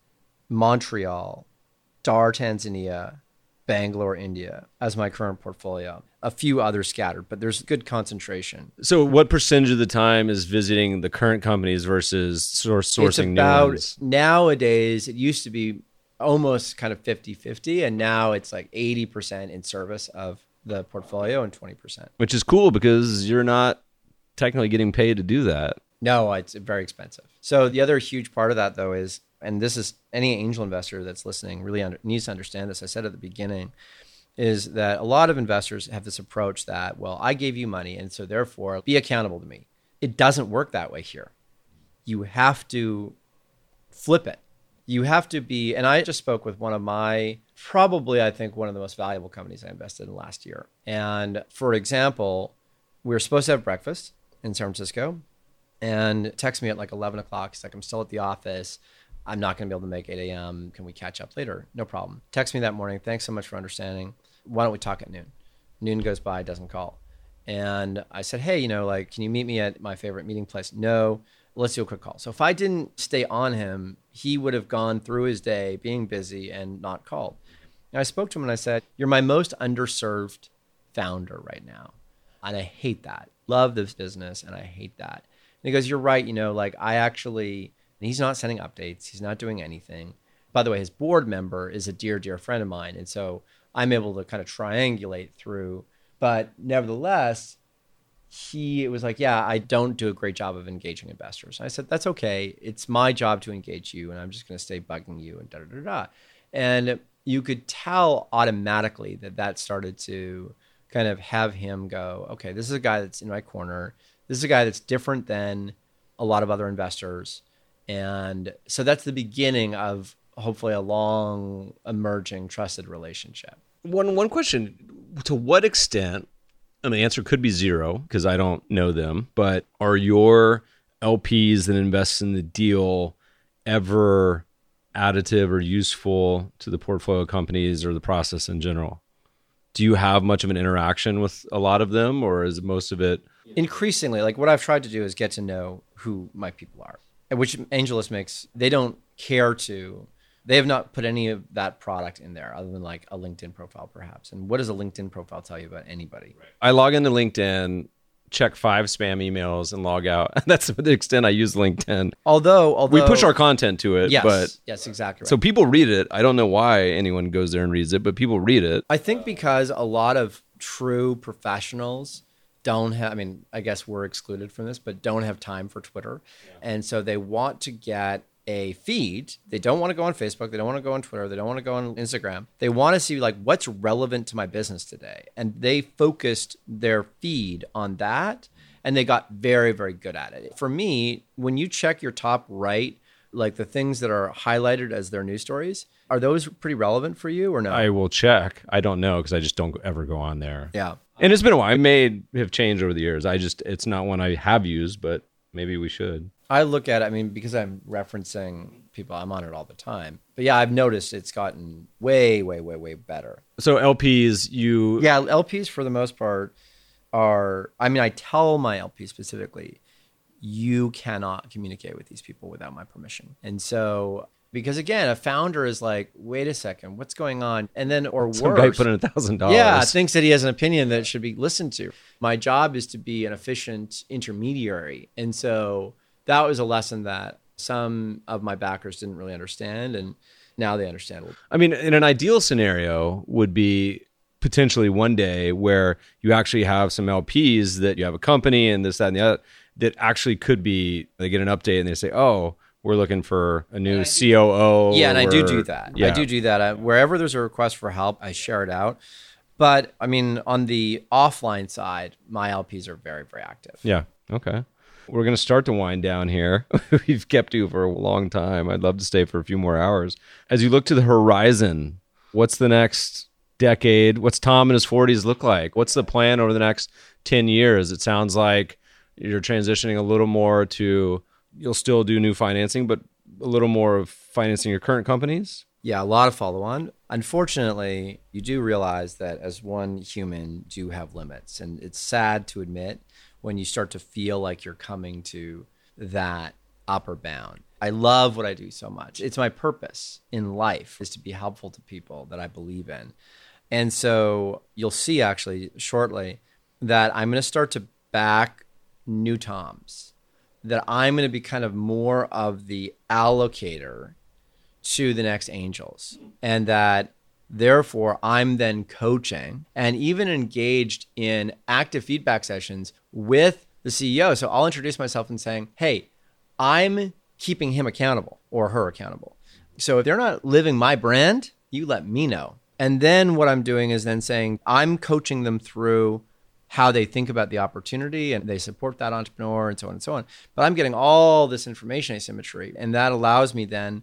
Montreal, Dar, Tanzania, Bangalore, India as my current portfolio. A few others scattered, but there's good concentration. So what percentage of the time is visiting the current companies versus sourcing new ones? Nowadays, it used to be almost kind of 50-50, and now it's like 80% in service of the portfolio and 20%. Which is cool because you're not technically getting paid to do that. No, it's very expensive. So the other huge part of that, though, is, and this is any angel investor that's listening really needs to understand this. I said at the beginning, is that a lot of investors have this approach that, well, I gave you money, and so therefore be accountable to me. It doesn't work that way here. You have to flip it. You have to be, and I just spoke with one of my, probably I think one of the most valuable companies I invested in last year. And for example, we were supposed to have breakfast in San Francisco, and text me at like 11 o'clock. He's like, I'm still at the office. I'm not going to be able to make 8 a.m. Can we catch up later? No problem. Text me that morning. Thanks so much for understanding. Why don't we talk at noon? Noon goes by, doesn't call. And I said, hey, can you meet me at my favorite meeting place? No, let's do a quick call. So if I didn't stay on him, he would have gone through his day being busy and not called. And I spoke to him and I said, you're my most underserved founder right now. And I hate that. Love this business and I hate that. And he goes, you're right. I actually... And he's not sending updates. He's not doing anything. By the way, his board member is a dear, dear friend of mine. And so I'm able to kind of triangulate through. But nevertheless, it was like, yeah, I don't do a great job of engaging investors. And I said, that's okay. It's my job to engage you. And I'm just going to stay bugging you and da-da-da-da. And you could tell automatically that started to kind of have him go, okay, this is a guy that's in my corner. This is a guy that's different than a lot of other investors. And so that's the beginning of hopefully a long emerging trusted relationship. One question, to what extent, and the answer could be zero because I don't know them, but are your LPs that invest in the deal ever additive or useful to the portfolio companies or the process in general? Do you have much of an interaction with a lot of them, or is most of it? Increasingly, like what I've tried to do is get to know who my people are. Which AngelList they have not put any of that product in there other than like a LinkedIn profile perhaps. And what does a LinkedIn profile tell you about anybody? I log into LinkedIn check 5 spam emails and log out. That's the extent I use LinkedIn. Although we push our content to it, yes, but yes, exactly right. So people read it. I don't know why anyone goes there and reads it, but people read it. I think because a lot of true professionals don't have, I mean, I guess we're excluded from this, but don't have time for Twitter. Yeah. And so they want to get a feed. They don't want to go on Facebook. They don't want to go on Twitter. They don't want to go on Instagram. They want to see like what's relevant to my business today. And they focused their feed on that. And they got very, very good at it. For me, when you check your top right, like the things that are highlighted as their news stories, are those pretty relevant for you or no? I will check. I don't know because I just don't ever go on there. Yeah. And it's been a while. I may have changed over the years. It's not one I have used, but maybe we should. I look at it, I mean, because I'm referencing people, I'm on it all the time. But yeah, I've noticed it's gotten way, way, way, way better. So LPs, Yeah, LPs for the most part are, I mean, I tell my LPs specifically, you cannot communicate with these people without my permission. And so, because again, a founder is like, wait a second, what's going on? And then, or worse. Some guy put in $1,000. Yeah, thinks that he has an opinion that should be listened to. My job is to be an efficient intermediary. And so that was a lesson that some of my backers didn't really understand. And now they understand. I mean, in an ideal scenario would be potentially one day where you actually have some LPs that you have a company and this, that, and the other that actually could be, they get an update and they say, oh, we're looking for a new COO. Yeah, and I do that. Yeah. I do that. Wherever there's a request for help, I share it out. But I mean, on the offline side, my LPs are very, very active. Yeah. Okay. We're going to start to wind down here. We've kept you for a long time. I'd love to stay for a few more hours. As you look to the horizon, what's the next decade? What's Tom in his 40s look like? What's the plan over the next 10 years? It sounds like you're transitioning a little more to, you'll still do new financing, but a little more of financing your current companies? Yeah, a lot of follow-on. Unfortunately, you do realize that as one human, do have limits. And it's sad to admit when you start to feel like you're coming to that upper bound. I love what I do so much. It's my purpose in life is to be helpful to people that I believe in. And so you'll see actually shortly that I'm going to start to back new Toms, that I'm going to be kind of more of the allocator to the next angels, and that therefore I'm then coaching and even engaged in active feedback sessions with the CEO. So I'll introduce myself and saying, hey, I'm keeping him accountable or her accountable. So if they're not living my brand, you let me know. And then what I'm doing is then saying, I'm coaching them through how they think about the opportunity and they support that entrepreneur and so on and so on. But I'm getting all this information asymmetry. And that allows me then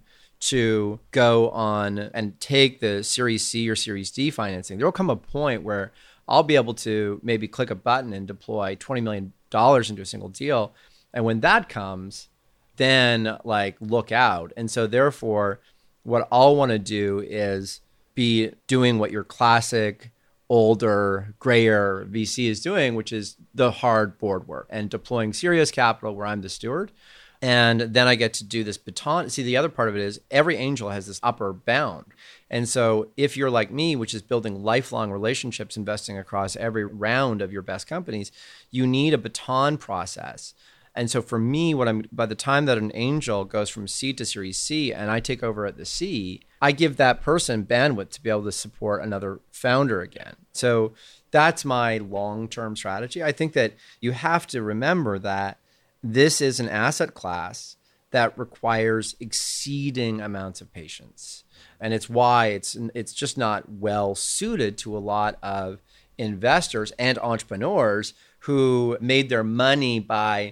to go on and take the Series C or Series D financing. There will come a point where I'll be able to maybe click a button and deploy $20 million into a single deal. And when that comes, then like look out. And so therefore, what I'll want to do is be doing what your classic older, grayer VC is doing, which is the hard board work and deploying serious capital where I'm the steward. And then I get to do this baton. See, the other part of it is every angel has this upper bound. And so if you're like me, which is building lifelong relationships, investing across every round of your best companies, you need a baton process. And so for me, by the time that an angel goes from C to Series C and I take over at the C, I give that person bandwidth to be able to support another founder again. So that's my long-term strategy. I think that you have to remember that this is an asset class that requires exceeding amounts of patience. And it's why it's just not well suited to a lot of investors and entrepreneurs who made their money by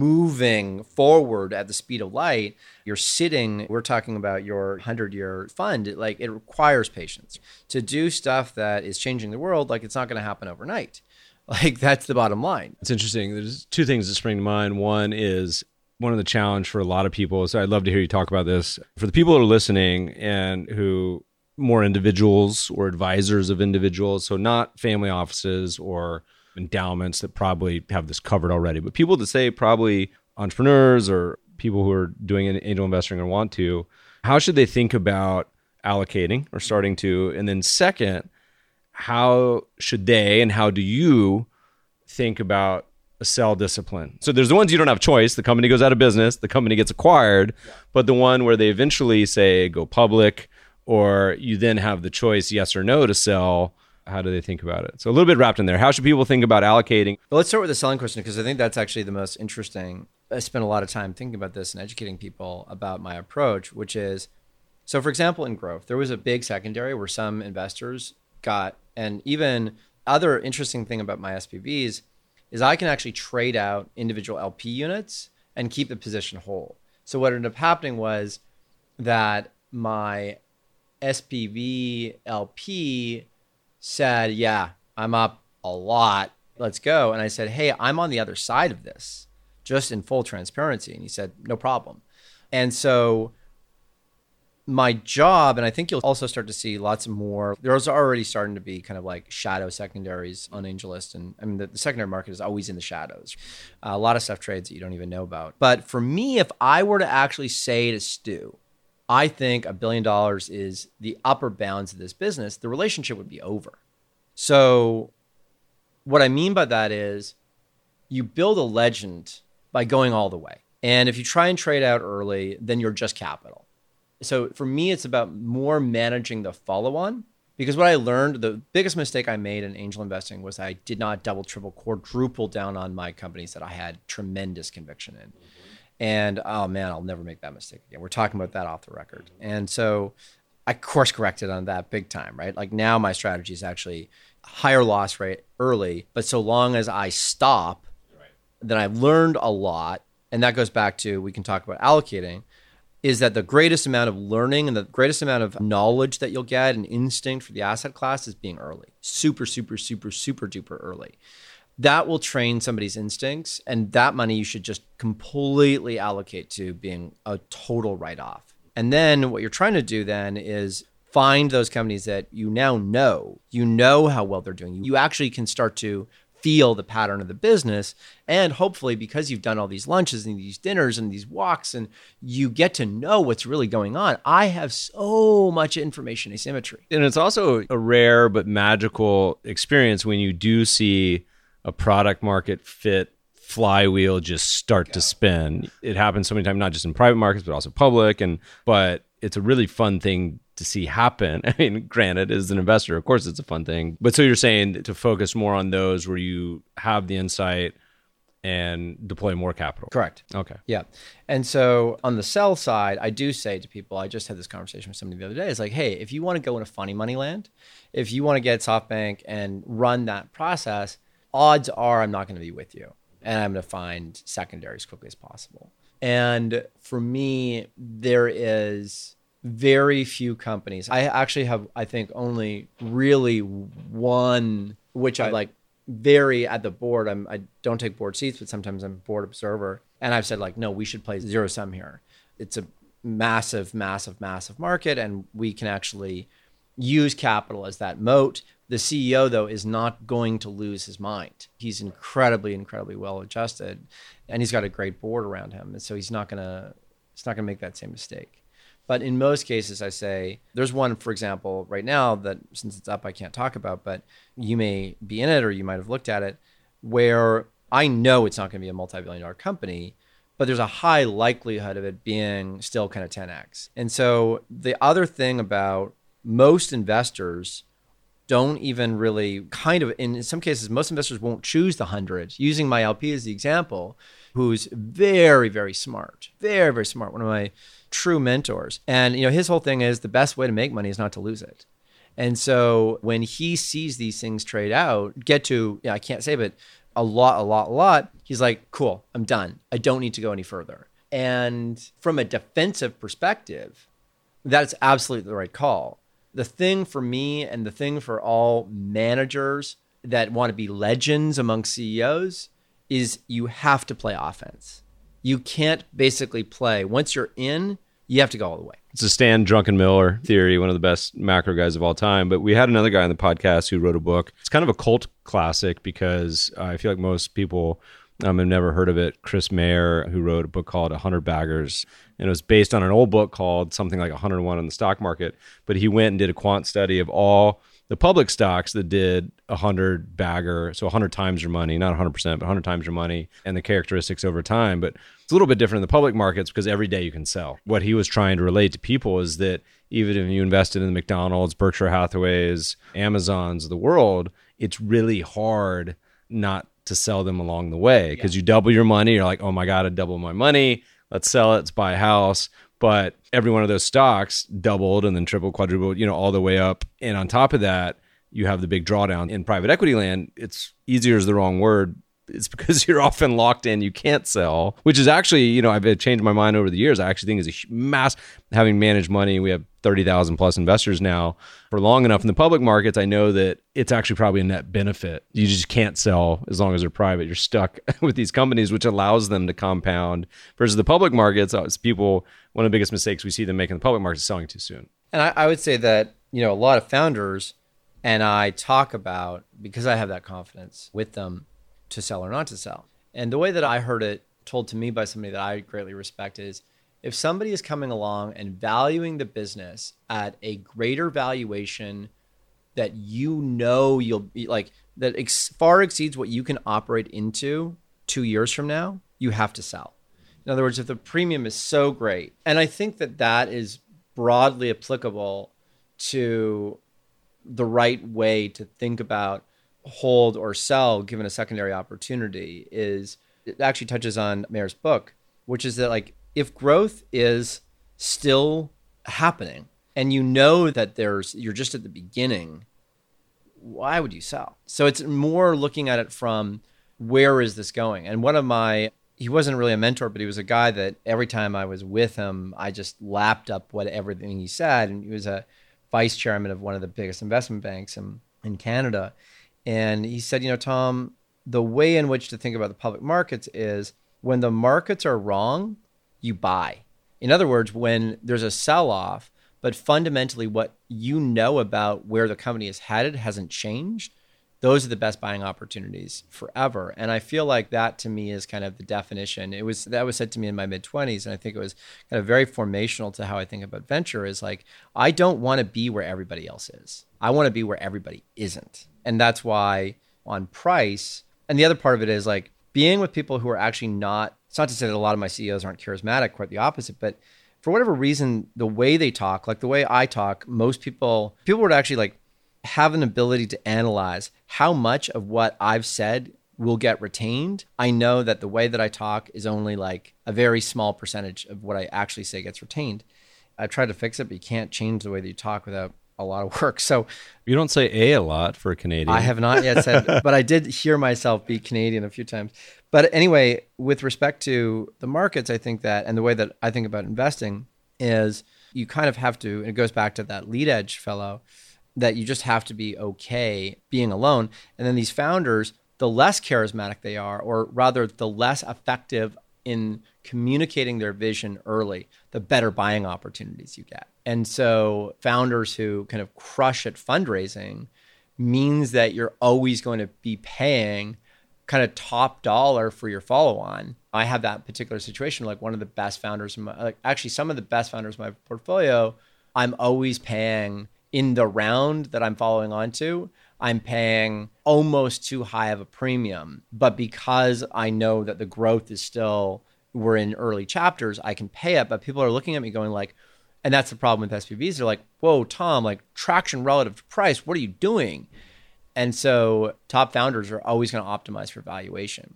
moving forward at the speed of light. You're sitting, we're talking about your 100-year fund, it requires patience. To do stuff that is changing the world, like it's not going to happen overnight. Like that's the bottom line. It's interesting. There's two things that spring to mind. One is one of the challenge for a lot of people. So I'd love to hear you talk about this. For the people that are listening and who more individuals or advisors of individuals, so not family offices or endowments that probably have this covered already, but people that say probably entrepreneurs or people who are doing angel investing or want to, how should they think about allocating or starting to? And then second, how should they and how do you think about a sell discipline. So there's the ones you don't have choice. The company goes out of business, the company gets acquired, but the one where they eventually say go public, or you then have the choice, yes or no, to sell. How do they think about it? So a little bit wrapped in there. How should people think about allocating? Well, let's start with the selling question, because I think that's actually the most interesting. I spent a lot of time thinking about this and educating people about my approach, which is, so for example, in growth, there was a big secondary where some investors got, and even other interesting thing about my SPVs is I can actually trade out individual LP units and keep the position whole. So what ended up happening was that my SPV LP said, yeah, I'm up a lot, let's go. And I said, hey, I'm on the other side of this, just in full transparency. And he said, no problem. And so my job, and I think you'll also start to see lots more, there's already starting to be kind of like shadow secondaries on AngelList. And I mean, the secondary market is always in the shadows. A lot of stuff trades that you don't even know about. But for me, if I were to actually say to Stu, I think $1 billion is the upper bounds of this business, the relationship would be over. So what I mean by that is you build a legend by going all the way. And if you try and trade out early, then you're just capital. So for me, it's about more managing the follow-on, because what I learned, the biggest mistake I made in angel investing was I did not double, triple, quadruple down on my companies that I had tremendous conviction in. And oh man, I'll never make that mistake again. We're talking about that off the record. And so I course corrected on that big time, right? Like now my strategy is actually higher loss rate early, but so long as I stop, then I've learned a lot. And that goes back to, we can talk about allocating, is that the greatest amount of learning and the greatest amount of knowledge that you'll get and instinct for the asset class is being early. Super, super, super, super duper early. That will train somebody's instincts, and that money you should just completely allocate to being a total write-off. And then what you're trying to do then is find those companies that you know how well they're doing. You actually can start to feel the pattern of the business. And hopefully, because you've done all these lunches and these dinners and these walks, and you get to know what's really going on. I have so much information asymmetry. And it's also a rare but magical experience when you do see a product market fit flywheel just start to spin. It happens so many times, not just in private markets, but also public. But it's a really fun thing to see happen. I mean, granted, as an investor, of course, it's a fun thing. But so you're saying to focus more on those where you have the insight and deploy more capital. Correct. Okay. Yeah. And so on the sell side, I do say to people, I just had this conversation with somebody the other day. It's like, hey, if you want to go into funny money land, if you want to get SoftBank and run that process, odds are I'm not going to be with you. And I'm going to find secondary as quickly as possible. And for me, there is very few companies. I actually have, I think, only really one, which I like very at the board. I don't take board seats, but sometimes I'm a board observer. And I've said like, no, we should play zero sum here. It's a massive, massive, massive market. And we can actually use capital as that moat. The CEO, though, is not going to lose his mind. He's incredibly, incredibly well adjusted, and he's got a great board around him. And so he's not gonna make that same mistake. But in most cases, I say, there's one, for example, right now that since it's up, I can't talk about, but you may be in it or you might have looked at it, where I know it's not going to be a multi-billion-dollar company, but there's a high likelihood of it being still kind of 10x. And so the other thing about most investors don't even really in some cases, most investors won't choose the 100. Using my LP as the example, who's very, very smart, very, very smart, one of my true mentors. And his whole thing is the best way to make money is not to lose it. And so when he sees these things trade out, I can't say, but a lot, he's like, cool, I'm done. I don't need to go any further. And from a defensive perspective, that's absolutely the right call. The thing for me and the thing for all managers that want to be legends among CEOs is you have to play offense. You can't basically play. Once you're in, you have to go all the way. It's a Stan Druckenmiller theory, one of the best macro guys of all time. But we had another guy on the podcast who wrote a book. It's kind of a cult classic because I feel like most people have never heard of it. Chris Mayer, who wrote a book called 100 Baggers. And it was based on an old book called something like 101 on the stock market. But he went and did a quant study of all the public stocks that did 100 bagger, so 100 times your money, not 100%, but 100 times your money, and the characteristics over time. But it's a little bit different in the public markets because every day you can sell. What he was trying to relate to people is that even if you invested in the McDonald's, Berkshire Hathaways, Amazons of the world, it's really hard not to sell them along the way because you double your money. You're like, oh my God, I doubled my money. Let's sell it. Let's buy a house. But every one of those stocks doubled and then tripled, quadrupled, all the way up. And on top of that, you have the big drawdown in private equity land. It's easier is the wrong word. It's because you're often locked in. You can't sell, which is actually, I've changed my mind over the years. I actually think is a mass, having managed money. We have 30,000 plus investors now for long enough in the public markets. I know that it's actually probably a net benefit. You just can't sell as long as they're private. You're stuck with these companies, which allows them to compound versus the public markets. One of the biggest mistakes we see them make in the public markets is selling too soon. And I would say that, a lot of founders and I talk about, because I have that confidence with them, to sell or not to sell. And the way that I heard it told to me by somebody that I greatly respect is, if somebody is coming along and valuing the business at a greater valuation that you'll be like, that far exceeds what you can operate into 2 years from now, you have to sell. In other words, if the premium is so great, and I think that is broadly applicable to the right way to think about hold or sell given a secondary opportunity, is it actually touches on Mayer's book, which is that like, if growth is still happening and that you're just at the beginning, why would you sell? So it's more looking at it from, where is this going? And he wasn't really a mentor, but he was a guy that every time I was with him, I just lapped up everything he said. And he was a vice chairman of one of the biggest investment banks in Canada. And he said, Tom, the way in which to think about the public markets is, when the markets are wrong, you buy. In other words, when there's a sell-off, but fundamentally what about where the company is headed hasn't changed, those are the best buying opportunities forever. And I feel like that to me is kind of the definition. That was said to me in my mid-20s, and I think it was kind of very formational to how I think about venture, is like, I don't want to be where everybody else is. I want to be where everybody isn't. And that's why on price, and the other part of it is like being with people who are actually not, it's not to say that a lot of my CEOs aren't charismatic, quite the opposite, but for whatever reason, the way they talk, like the way I talk, most people would actually like have an ability to analyze how much of what I've said will get retained. I know that the way that I talk is only like a very small percentage of what I actually say gets retained. I've tried to fix it, but you can't change the way that you talk without a lot of work. So you don't say a lot for a Canadian. I have not yet said, but I did hear myself be Canadian a few times. But anyway, with respect to the markets, I think that, and the way that I think about investing is, you kind of have to, and it goes back to that lead edge fellow, that you just have to be okay being alone. And then these founders, the less charismatic they are, or rather the less effective in communicating their vision early, the better buying opportunities you get. And so founders who kind of crush at fundraising means that you're always going to be paying kind of top dollar for your follow-on. I have that particular situation, like one of the best founders, actually some of the best founders in my portfolio, I'm always paying in the round that I'm following on to, I'm paying almost too high of a premium. But because I know that the growth is still, we're in early chapters, I can pay it. But people are looking at me going like, and that's the problem with SPVs. They're like, whoa, Tom, like traction relative to price, what are you doing? And so top founders are always going to optimize for valuation.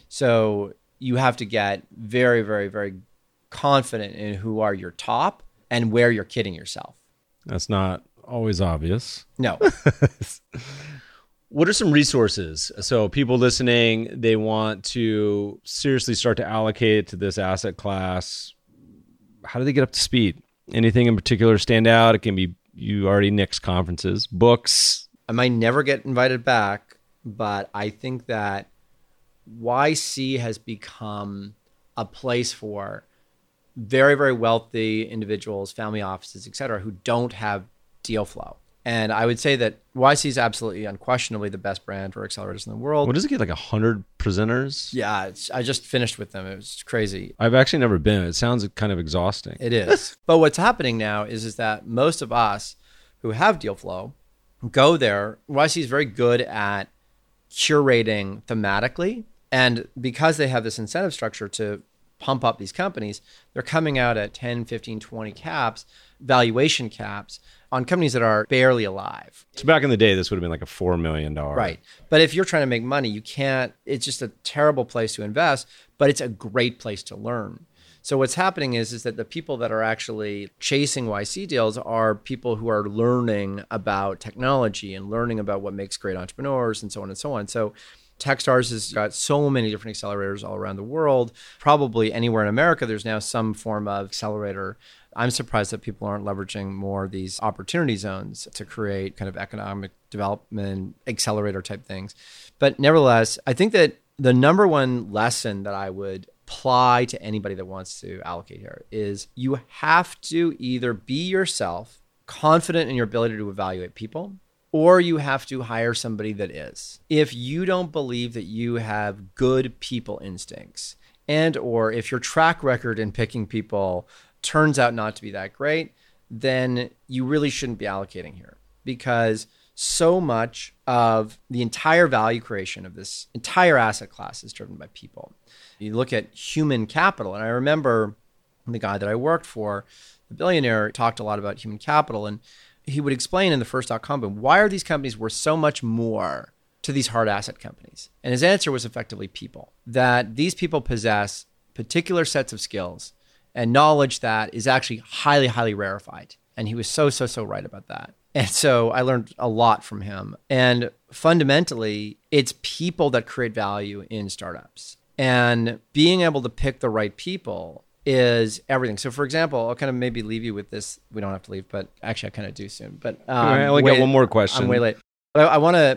So you have to get very, very, very confident in who are your top and where you're kidding yourself. That's not always obvious. No. What are some resources? So people listening, they want to seriously start to allocate to this asset class. How do they get up to speed? Anything in particular stand out? It can be, you already nixed conferences, books. I might never get invited back, but I think that YC has become a place for very, very wealthy individuals, family offices, et cetera, who don't have deal flow. And I would say that YC is absolutely unquestionably the best brand for accelerators in the world. What does it get, like 100 presenters? Yeah, I just finished with them. It was crazy. I've actually never been. It sounds kind of exhausting. It is. But what's happening now is that most of us who have deal flow, go there. YC is very good at curating thematically. And because they have this incentive structure to pump up these companies, they're coming out at 10, 15, 20 caps, valuation caps on companies that are barely alive. So back in the day, this would have been like a $4 million. Right. But if you're trying to make money, you can't, it's just a terrible place to invest, but it's a great place to learn. So what's happening is that the people that are actually chasing YC deals are people who are learning about technology and learning about what makes great entrepreneurs and so on and so on. So Techstars has got so many different accelerators all around the world. Probably anywhere in America, there's now some form of accelerator. I'm surprised that people aren't leveraging more of these opportunity zones to create kind of economic development accelerator type things. But nevertheless, I think that the number one lesson that I would apply to anybody that wants to allocate here is you have to either be yourself, confident in your ability to evaluate people, or you have to hire somebody that is. If you don't believe that you have good people instincts, and or if your track record in picking people turns out not to be that great, then you really shouldn't be allocating here, because so much of the entire value creation of this entire asset class is driven by people. You look at human capital, and I remember the guy that I worked for, the billionaire, talked a lot about human capital, and he would explain in the first .com boom, why are these companies worth so much more to these hard asset companies? And his answer was effectively people, that these people possess particular sets of skills and knowledge that is actually highly, highly rarefied. And he was so right about that. And so I learned a lot from him. And fundamentally, it's people that create value in startups. And being able to pick the right people is everything. So for example, I'll kind of maybe leave you with this. We don't have to leave, but actually I kind of do soon. But I only got one more question. I'm way late. But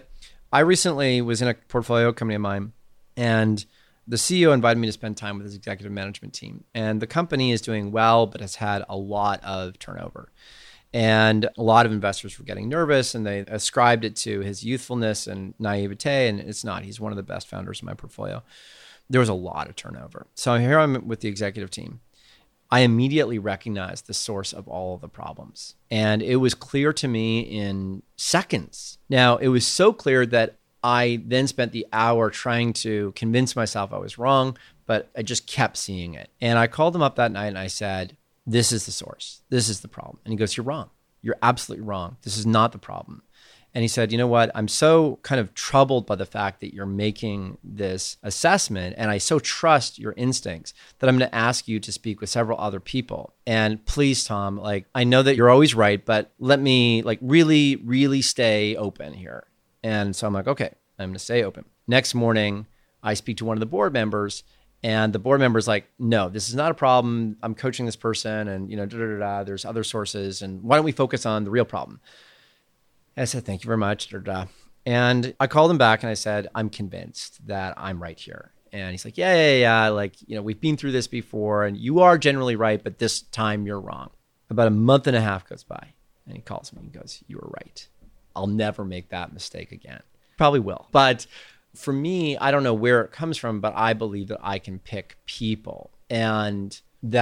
I recently was in a portfolio company of mine, and the CEO invited me to spend time with his executive management team. And the company is doing well, but has had a lot of turnover. And a lot of investors were getting nervous, and they ascribed it to his youthfulness and naivete, and it's not. He's one of the best founders in my portfolio. There was a lot of turnover. So here I'm with the executive team. I immediately recognized the source of all of the problems. And it was clear to me in seconds. Now, it was so clear that I then spent the hour trying to convince myself I was wrong, but I just kept seeing it. And I called him up that night and I said, this is the source. This is the problem. And he goes, you're wrong. You're absolutely wrong. This is not the problem. And he said, you know what? I'm so kind of troubled by the fact that you're making this assessment, and I so trust your instincts that I'm going to ask you to speak with several other people. And please, Tom, I know that you're always right, but let me really, really stay open here. And so I'm like, okay, I'm going to stay open. Next morning, I speak to one of the board members, and the board member's like, no, this is not a problem. I'm coaching this person, and there's other sources, and why don't we focus on the real problem? I said, thank you very much. And I called him back and I said, I'm convinced that I'm right here. And he's like, yeah. We've been through this before and you are generally right, but this time you're wrong. About a month and a half goes by and he calls me and goes, you were right. I'll never make that mistake again. Probably will. But for me, I don't know where it comes from, but I believe that I can pick people and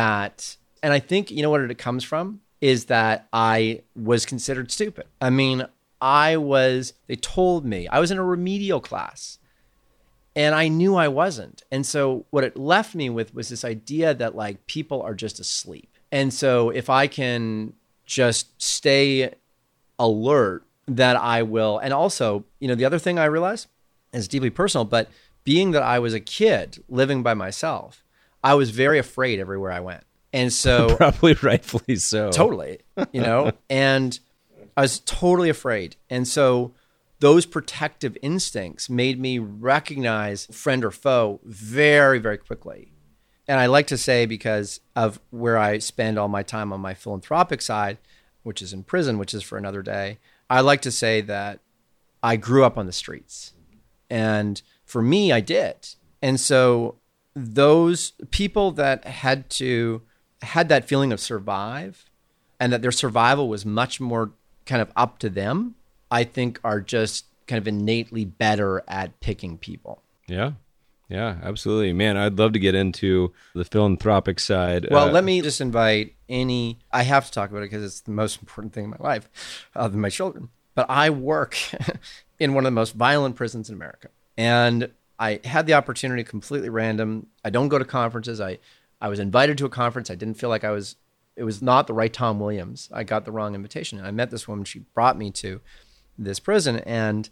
I think, what it comes from is that I was considered stupid. I mean, they told me I was in a remedial class and I knew I wasn't. And so what it left me with was this idea that people are just asleep. And so if I can just stay alert, that I will. And also, the other thing I realized is deeply personal, but being that I was a kid living by myself, I was very afraid everywhere I went. And so probably rightfully so. Totally, and I was totally afraid. And so those protective instincts made me recognize friend or foe very, very quickly. And I like to say, because of where I spend all my time on my philanthropic side, which is in prison, which is for another day, I like to say that I grew up on the streets. And for me, I did. And so those people that had that feeling of survive and that their survival was much more kind of up to them, I think are just kind of innately better at picking people. Yeah, absolutely. Man, I'd love to get into the philanthropic side. Well, let me just invite I have to talk about it because it's the most important thing in my life, other than my children. But I work in one of the most violent prisons in America. And I had the opportunity, completely random. I don't go to conferences. I was invited to a conference. I didn't feel like it was not the right Tom Williams. I got the wrong invitation. And I met this woman. She brought me to this prison. And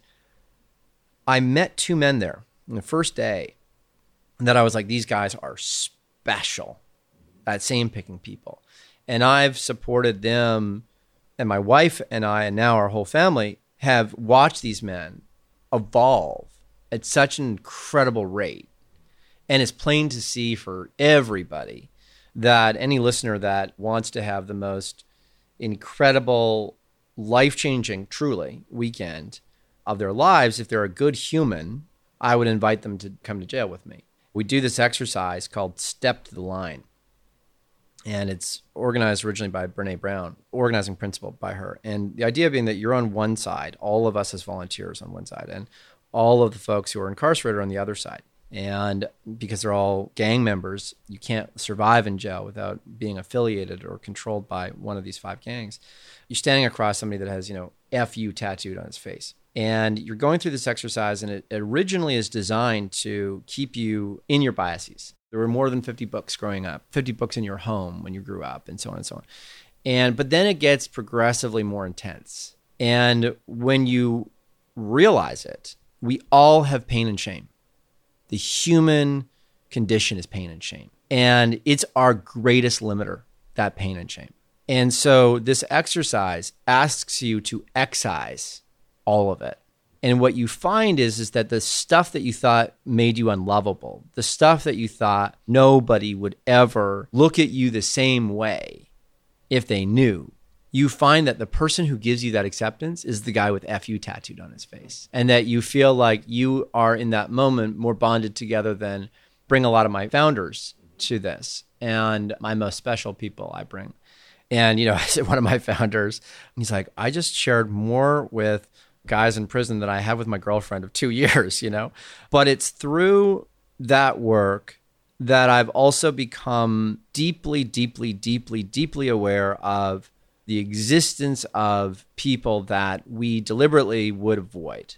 I met two men there on the first day that I was like, these guys are special at same picking people. And I've supported them, and my wife and I, and now our whole family, have watched these men evolve at such an incredible rate. And it's plain to see for everybody that any listener that wants to have the most incredible, life-changing, truly, weekend of their lives, if they're a good human, I would invite them to come to jail with me. We do this exercise called Step to the Line. And it's organized originally by Brene Brown, organizing principle by her. And the idea being that you're on one side, all of us as volunteers on one side, and all of the folks who are incarcerated are on the other side. And because they're all gang members, you can't survive in jail without being affiliated or controlled by one of these 5 gangs. You're standing across somebody that has, FU tattooed on his face. And you're going through this exercise, and it originally is designed to keep you in your biases. There were more than 50 books growing up, 50 books in your home when you grew up, and so on and so on. But then it gets progressively more intense. And when you realize it, we all have pain and shame. The human condition is pain and shame. And it's our greatest limiter, that pain and shame. And so this exercise asks you to excise all of it. And what you find is that the stuff that you thought made you unlovable, the stuff that you thought nobody would ever look at you the same way if they knew, you find that the person who gives you that acceptance is the guy with FU tattooed on his face. And that you feel like you are in that moment more bonded together than bring a lot of my founders to this and my most special people I bring. And, I said, one of my founders, he's like, I just shared more with guys in prison than I have with my girlfriend of 2 years, But it's through that work that I've also become deeply, deeply, deeply, deeply aware of the existence of people that we deliberately would avoid.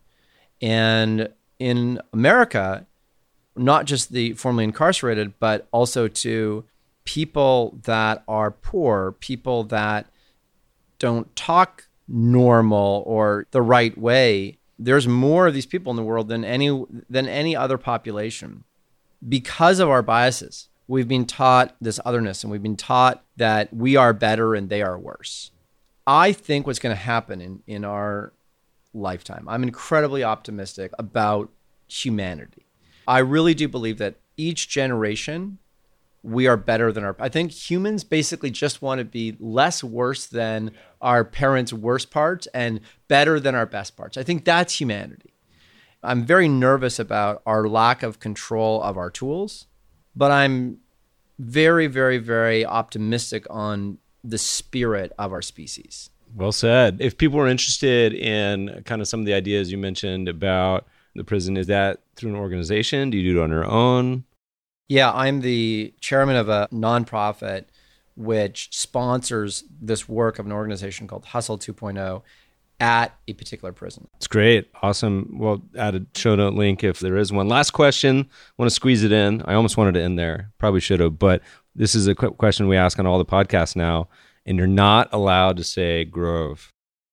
And in America, not just the formerly incarcerated, but also to people that are poor, people that don't talk normal or the right way. There's more of these people in the world than any other population. Because of our biases, we've been taught this otherness, and we've been taught that we are better and they are worse. I think what's going to happen in our lifetime, I'm incredibly optimistic about humanity. I really do believe that each generation, we are better than I think humans basically just want to be less worse than our parents' worst parts and better than our best parts. I think that's humanity. I'm very nervous about our lack of control of our tools, but I'm very, very, very optimistic on the spirit of our species. Well said. If people are interested in kind of some of the ideas you mentioned about the prison, is that through an organization? Do you do it on your own? Yeah, I'm the chairman of a nonprofit which sponsors this work of an organization called Hustle 2.0 at a particular prison. It's great. Awesome. Well, add a show note link if there is one. Last question. I want to squeeze it in. I almost wanted to end there. Probably should have, but this is a quick question we ask on all the podcasts now, and you're not allowed to say Grove.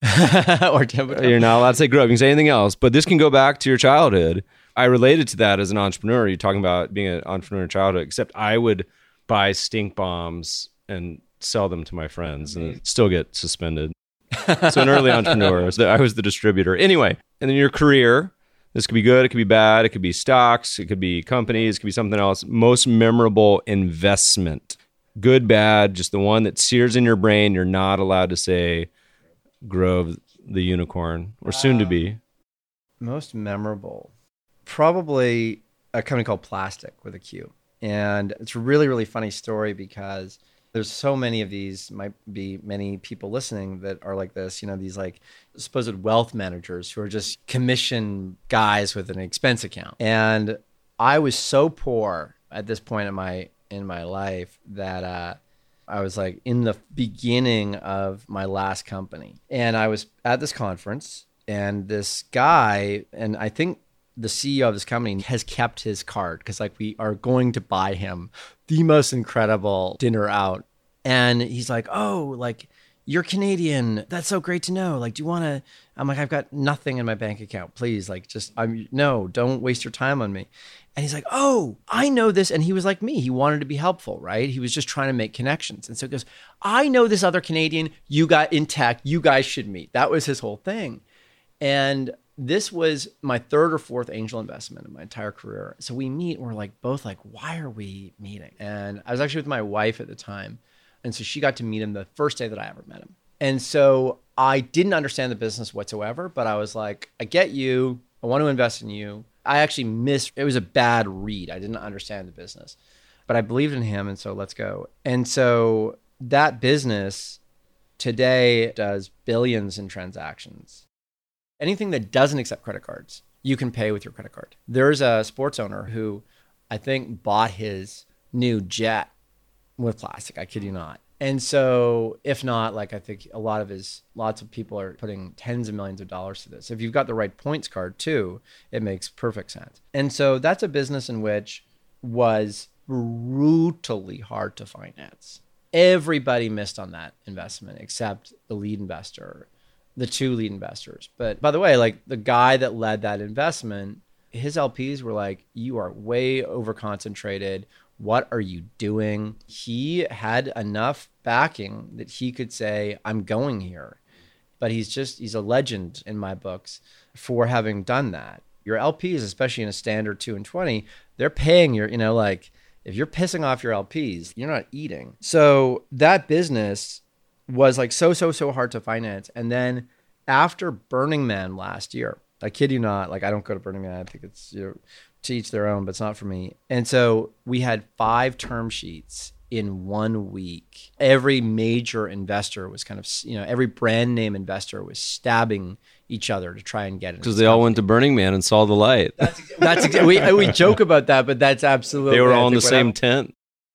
Or Temple. You're not allowed to say Grove. You can say anything else, but this can go back to your childhood. I related to that as an entrepreneur. You're talking about being an entrepreneur in childhood, except I would buy stink bombs and sell them to my friends and still get suspended. So an early entrepreneur. I was the distributor. Anyway, and then your career, this could be good, it could be bad, it could be stocks, it could be companies, it could be something else. Most memorable investment. Good, bad, just the one that sears in your brain. You're not allowed to say Grove the unicorn, or soon to be. Most memorable. Probably a company called Plastic with a Q. And it's a really, really funny story because there's so many of these, might be many people listening that are like this, these like supposed wealth managers who are just commission guys with an expense account. And I was so poor at this point in my life that I was like in the beginning of my last company. And I was at this conference, and this guy, and I think the CEO of this company has kept his card because like we are going to buy him the most incredible dinner out. And he's like, oh, like, you're Canadian. That's so great to know. Like, do you want to? I'm like, I've got nothing in my bank account. Please, like, no, don't waste your time on me. And he's like, oh, I know this. And he was like me. He wanted to be helpful, right? He was just trying to make connections. And so he goes, I know this other Canadian you got in tech. You guys should meet. That was his whole thing. And this was my third or fourth angel investment in my entire career. So we meet and we're like, both like, why are we meeting? And I was actually with my wife at the time. And so she got to meet him the first day that I ever met him. And so I didn't understand the business whatsoever, but I was like, I get you. I want to invest in you. I actually it was a bad read. I didn't understand the business, but I believed in him. And so let's go. And so that business today does billions in transactions. Anything that doesn't accept credit cards, you can pay with your credit card. There's a sports owner who I think bought his new jet with plastic. I kid you not. And so if not, like I think lots of people are putting tens of millions of dollars to this. If you've got the right points card too, it makes perfect sense. And so that's a business in which was brutally hard to finance. Everybody missed on that investment except the lead investor, the two lead investors. But by the way, like the guy that led that investment, his LPs were like, you are way over concentrated. What are you doing? He had enough backing that he could say, I'm going here. But he's a legend in my books for having done that. Your LPs, especially in a standard 2 and 20, they're paying your, like if you're pissing off your LPs, you're not eating. So that business was like so hard to finance. And then after Burning Man last year, I kid you not, like I don't go to Burning Man. I think it's, to each their own, but it's not for me. And so we had 5 term sheets in 1 week. Every major investor was kind of, every brand name investor was stabbing each other to try and get it. Because they all went to Burning Man and saw the light. We joke about that, but that's absolutely. They were all in the same tent.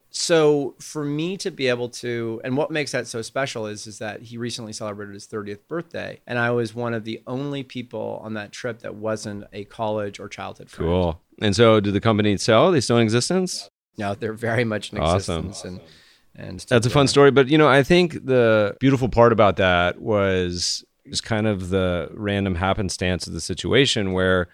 So for me to be able to, and what makes that so special is that he recently celebrated his 30th birthday. And I was one of the only people on that trip that wasn't a college or childhood friend. Cool. And so did the company sell? Are they still in existence? No, they're very much in existence. Awesome. And that's a fun story. But, I think the beautiful part about that was just kind of the random happenstance of the situation where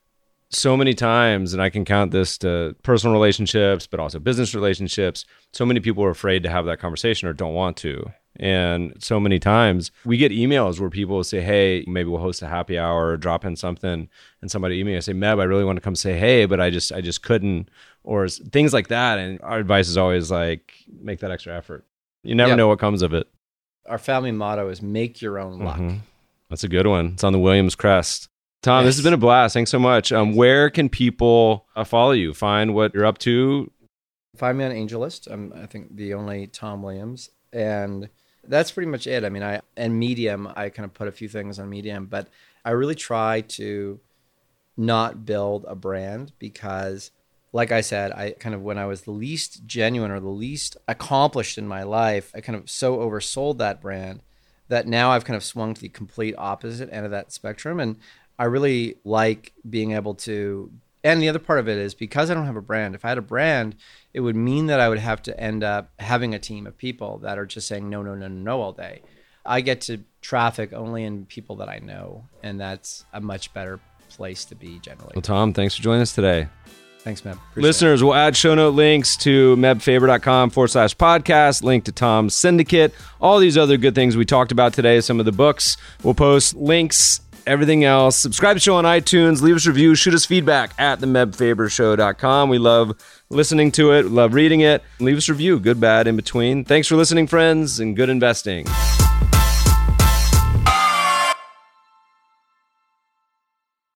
so many times, and I can count this to personal relationships, but also business relationships, so many people are afraid to have that conversation or don't want to. And so many times we get emails where people will say, hey, maybe we'll host a happy hour or drop in something. And somebody email and say, Meb, I really want to come say, hey, but I just couldn't, or things like that. And our advice is always like, make that extra effort. You never know what comes of it. Our family motto is make your own luck. Mm-hmm. That's a good one. It's on the Williams crest. Tom, This has been a blast. Thanks so much. Where can people follow you, find what you're up to? Find me on AngelList. I'm, I think, the only Tom Williams. And that's pretty much it. I mean, and Medium, I kind of put a few things on Medium, but I really try to not build a brand because, like I said, I kind of, when I was the least genuine or the least accomplished in my life, I kind of so oversold that brand that now I've kind of swung to the complete opposite end of that spectrum. And I really like being able to, and the other part of it is because I don't have a brand. If I had a brand, it would mean that I would have to end up having a team of people that are just saying no all day. I get to traffic only in people that I know, and that's a much better place to be generally. Well, Tom, thanks for joining us today. Thanks, Meb. Listeners, we'll add show note links to mebfaber.com/podcast, link to Tom's Syndicate, all these other good things we talked about today, some of the books. We'll post links, everything else. Subscribe to the show on iTunes, leave us a review, shoot us feedback at themebfabershow.com. We love listening to it, love reading it. Leave us a review, good, bad, in between. Thanks for listening, friends, and good investing.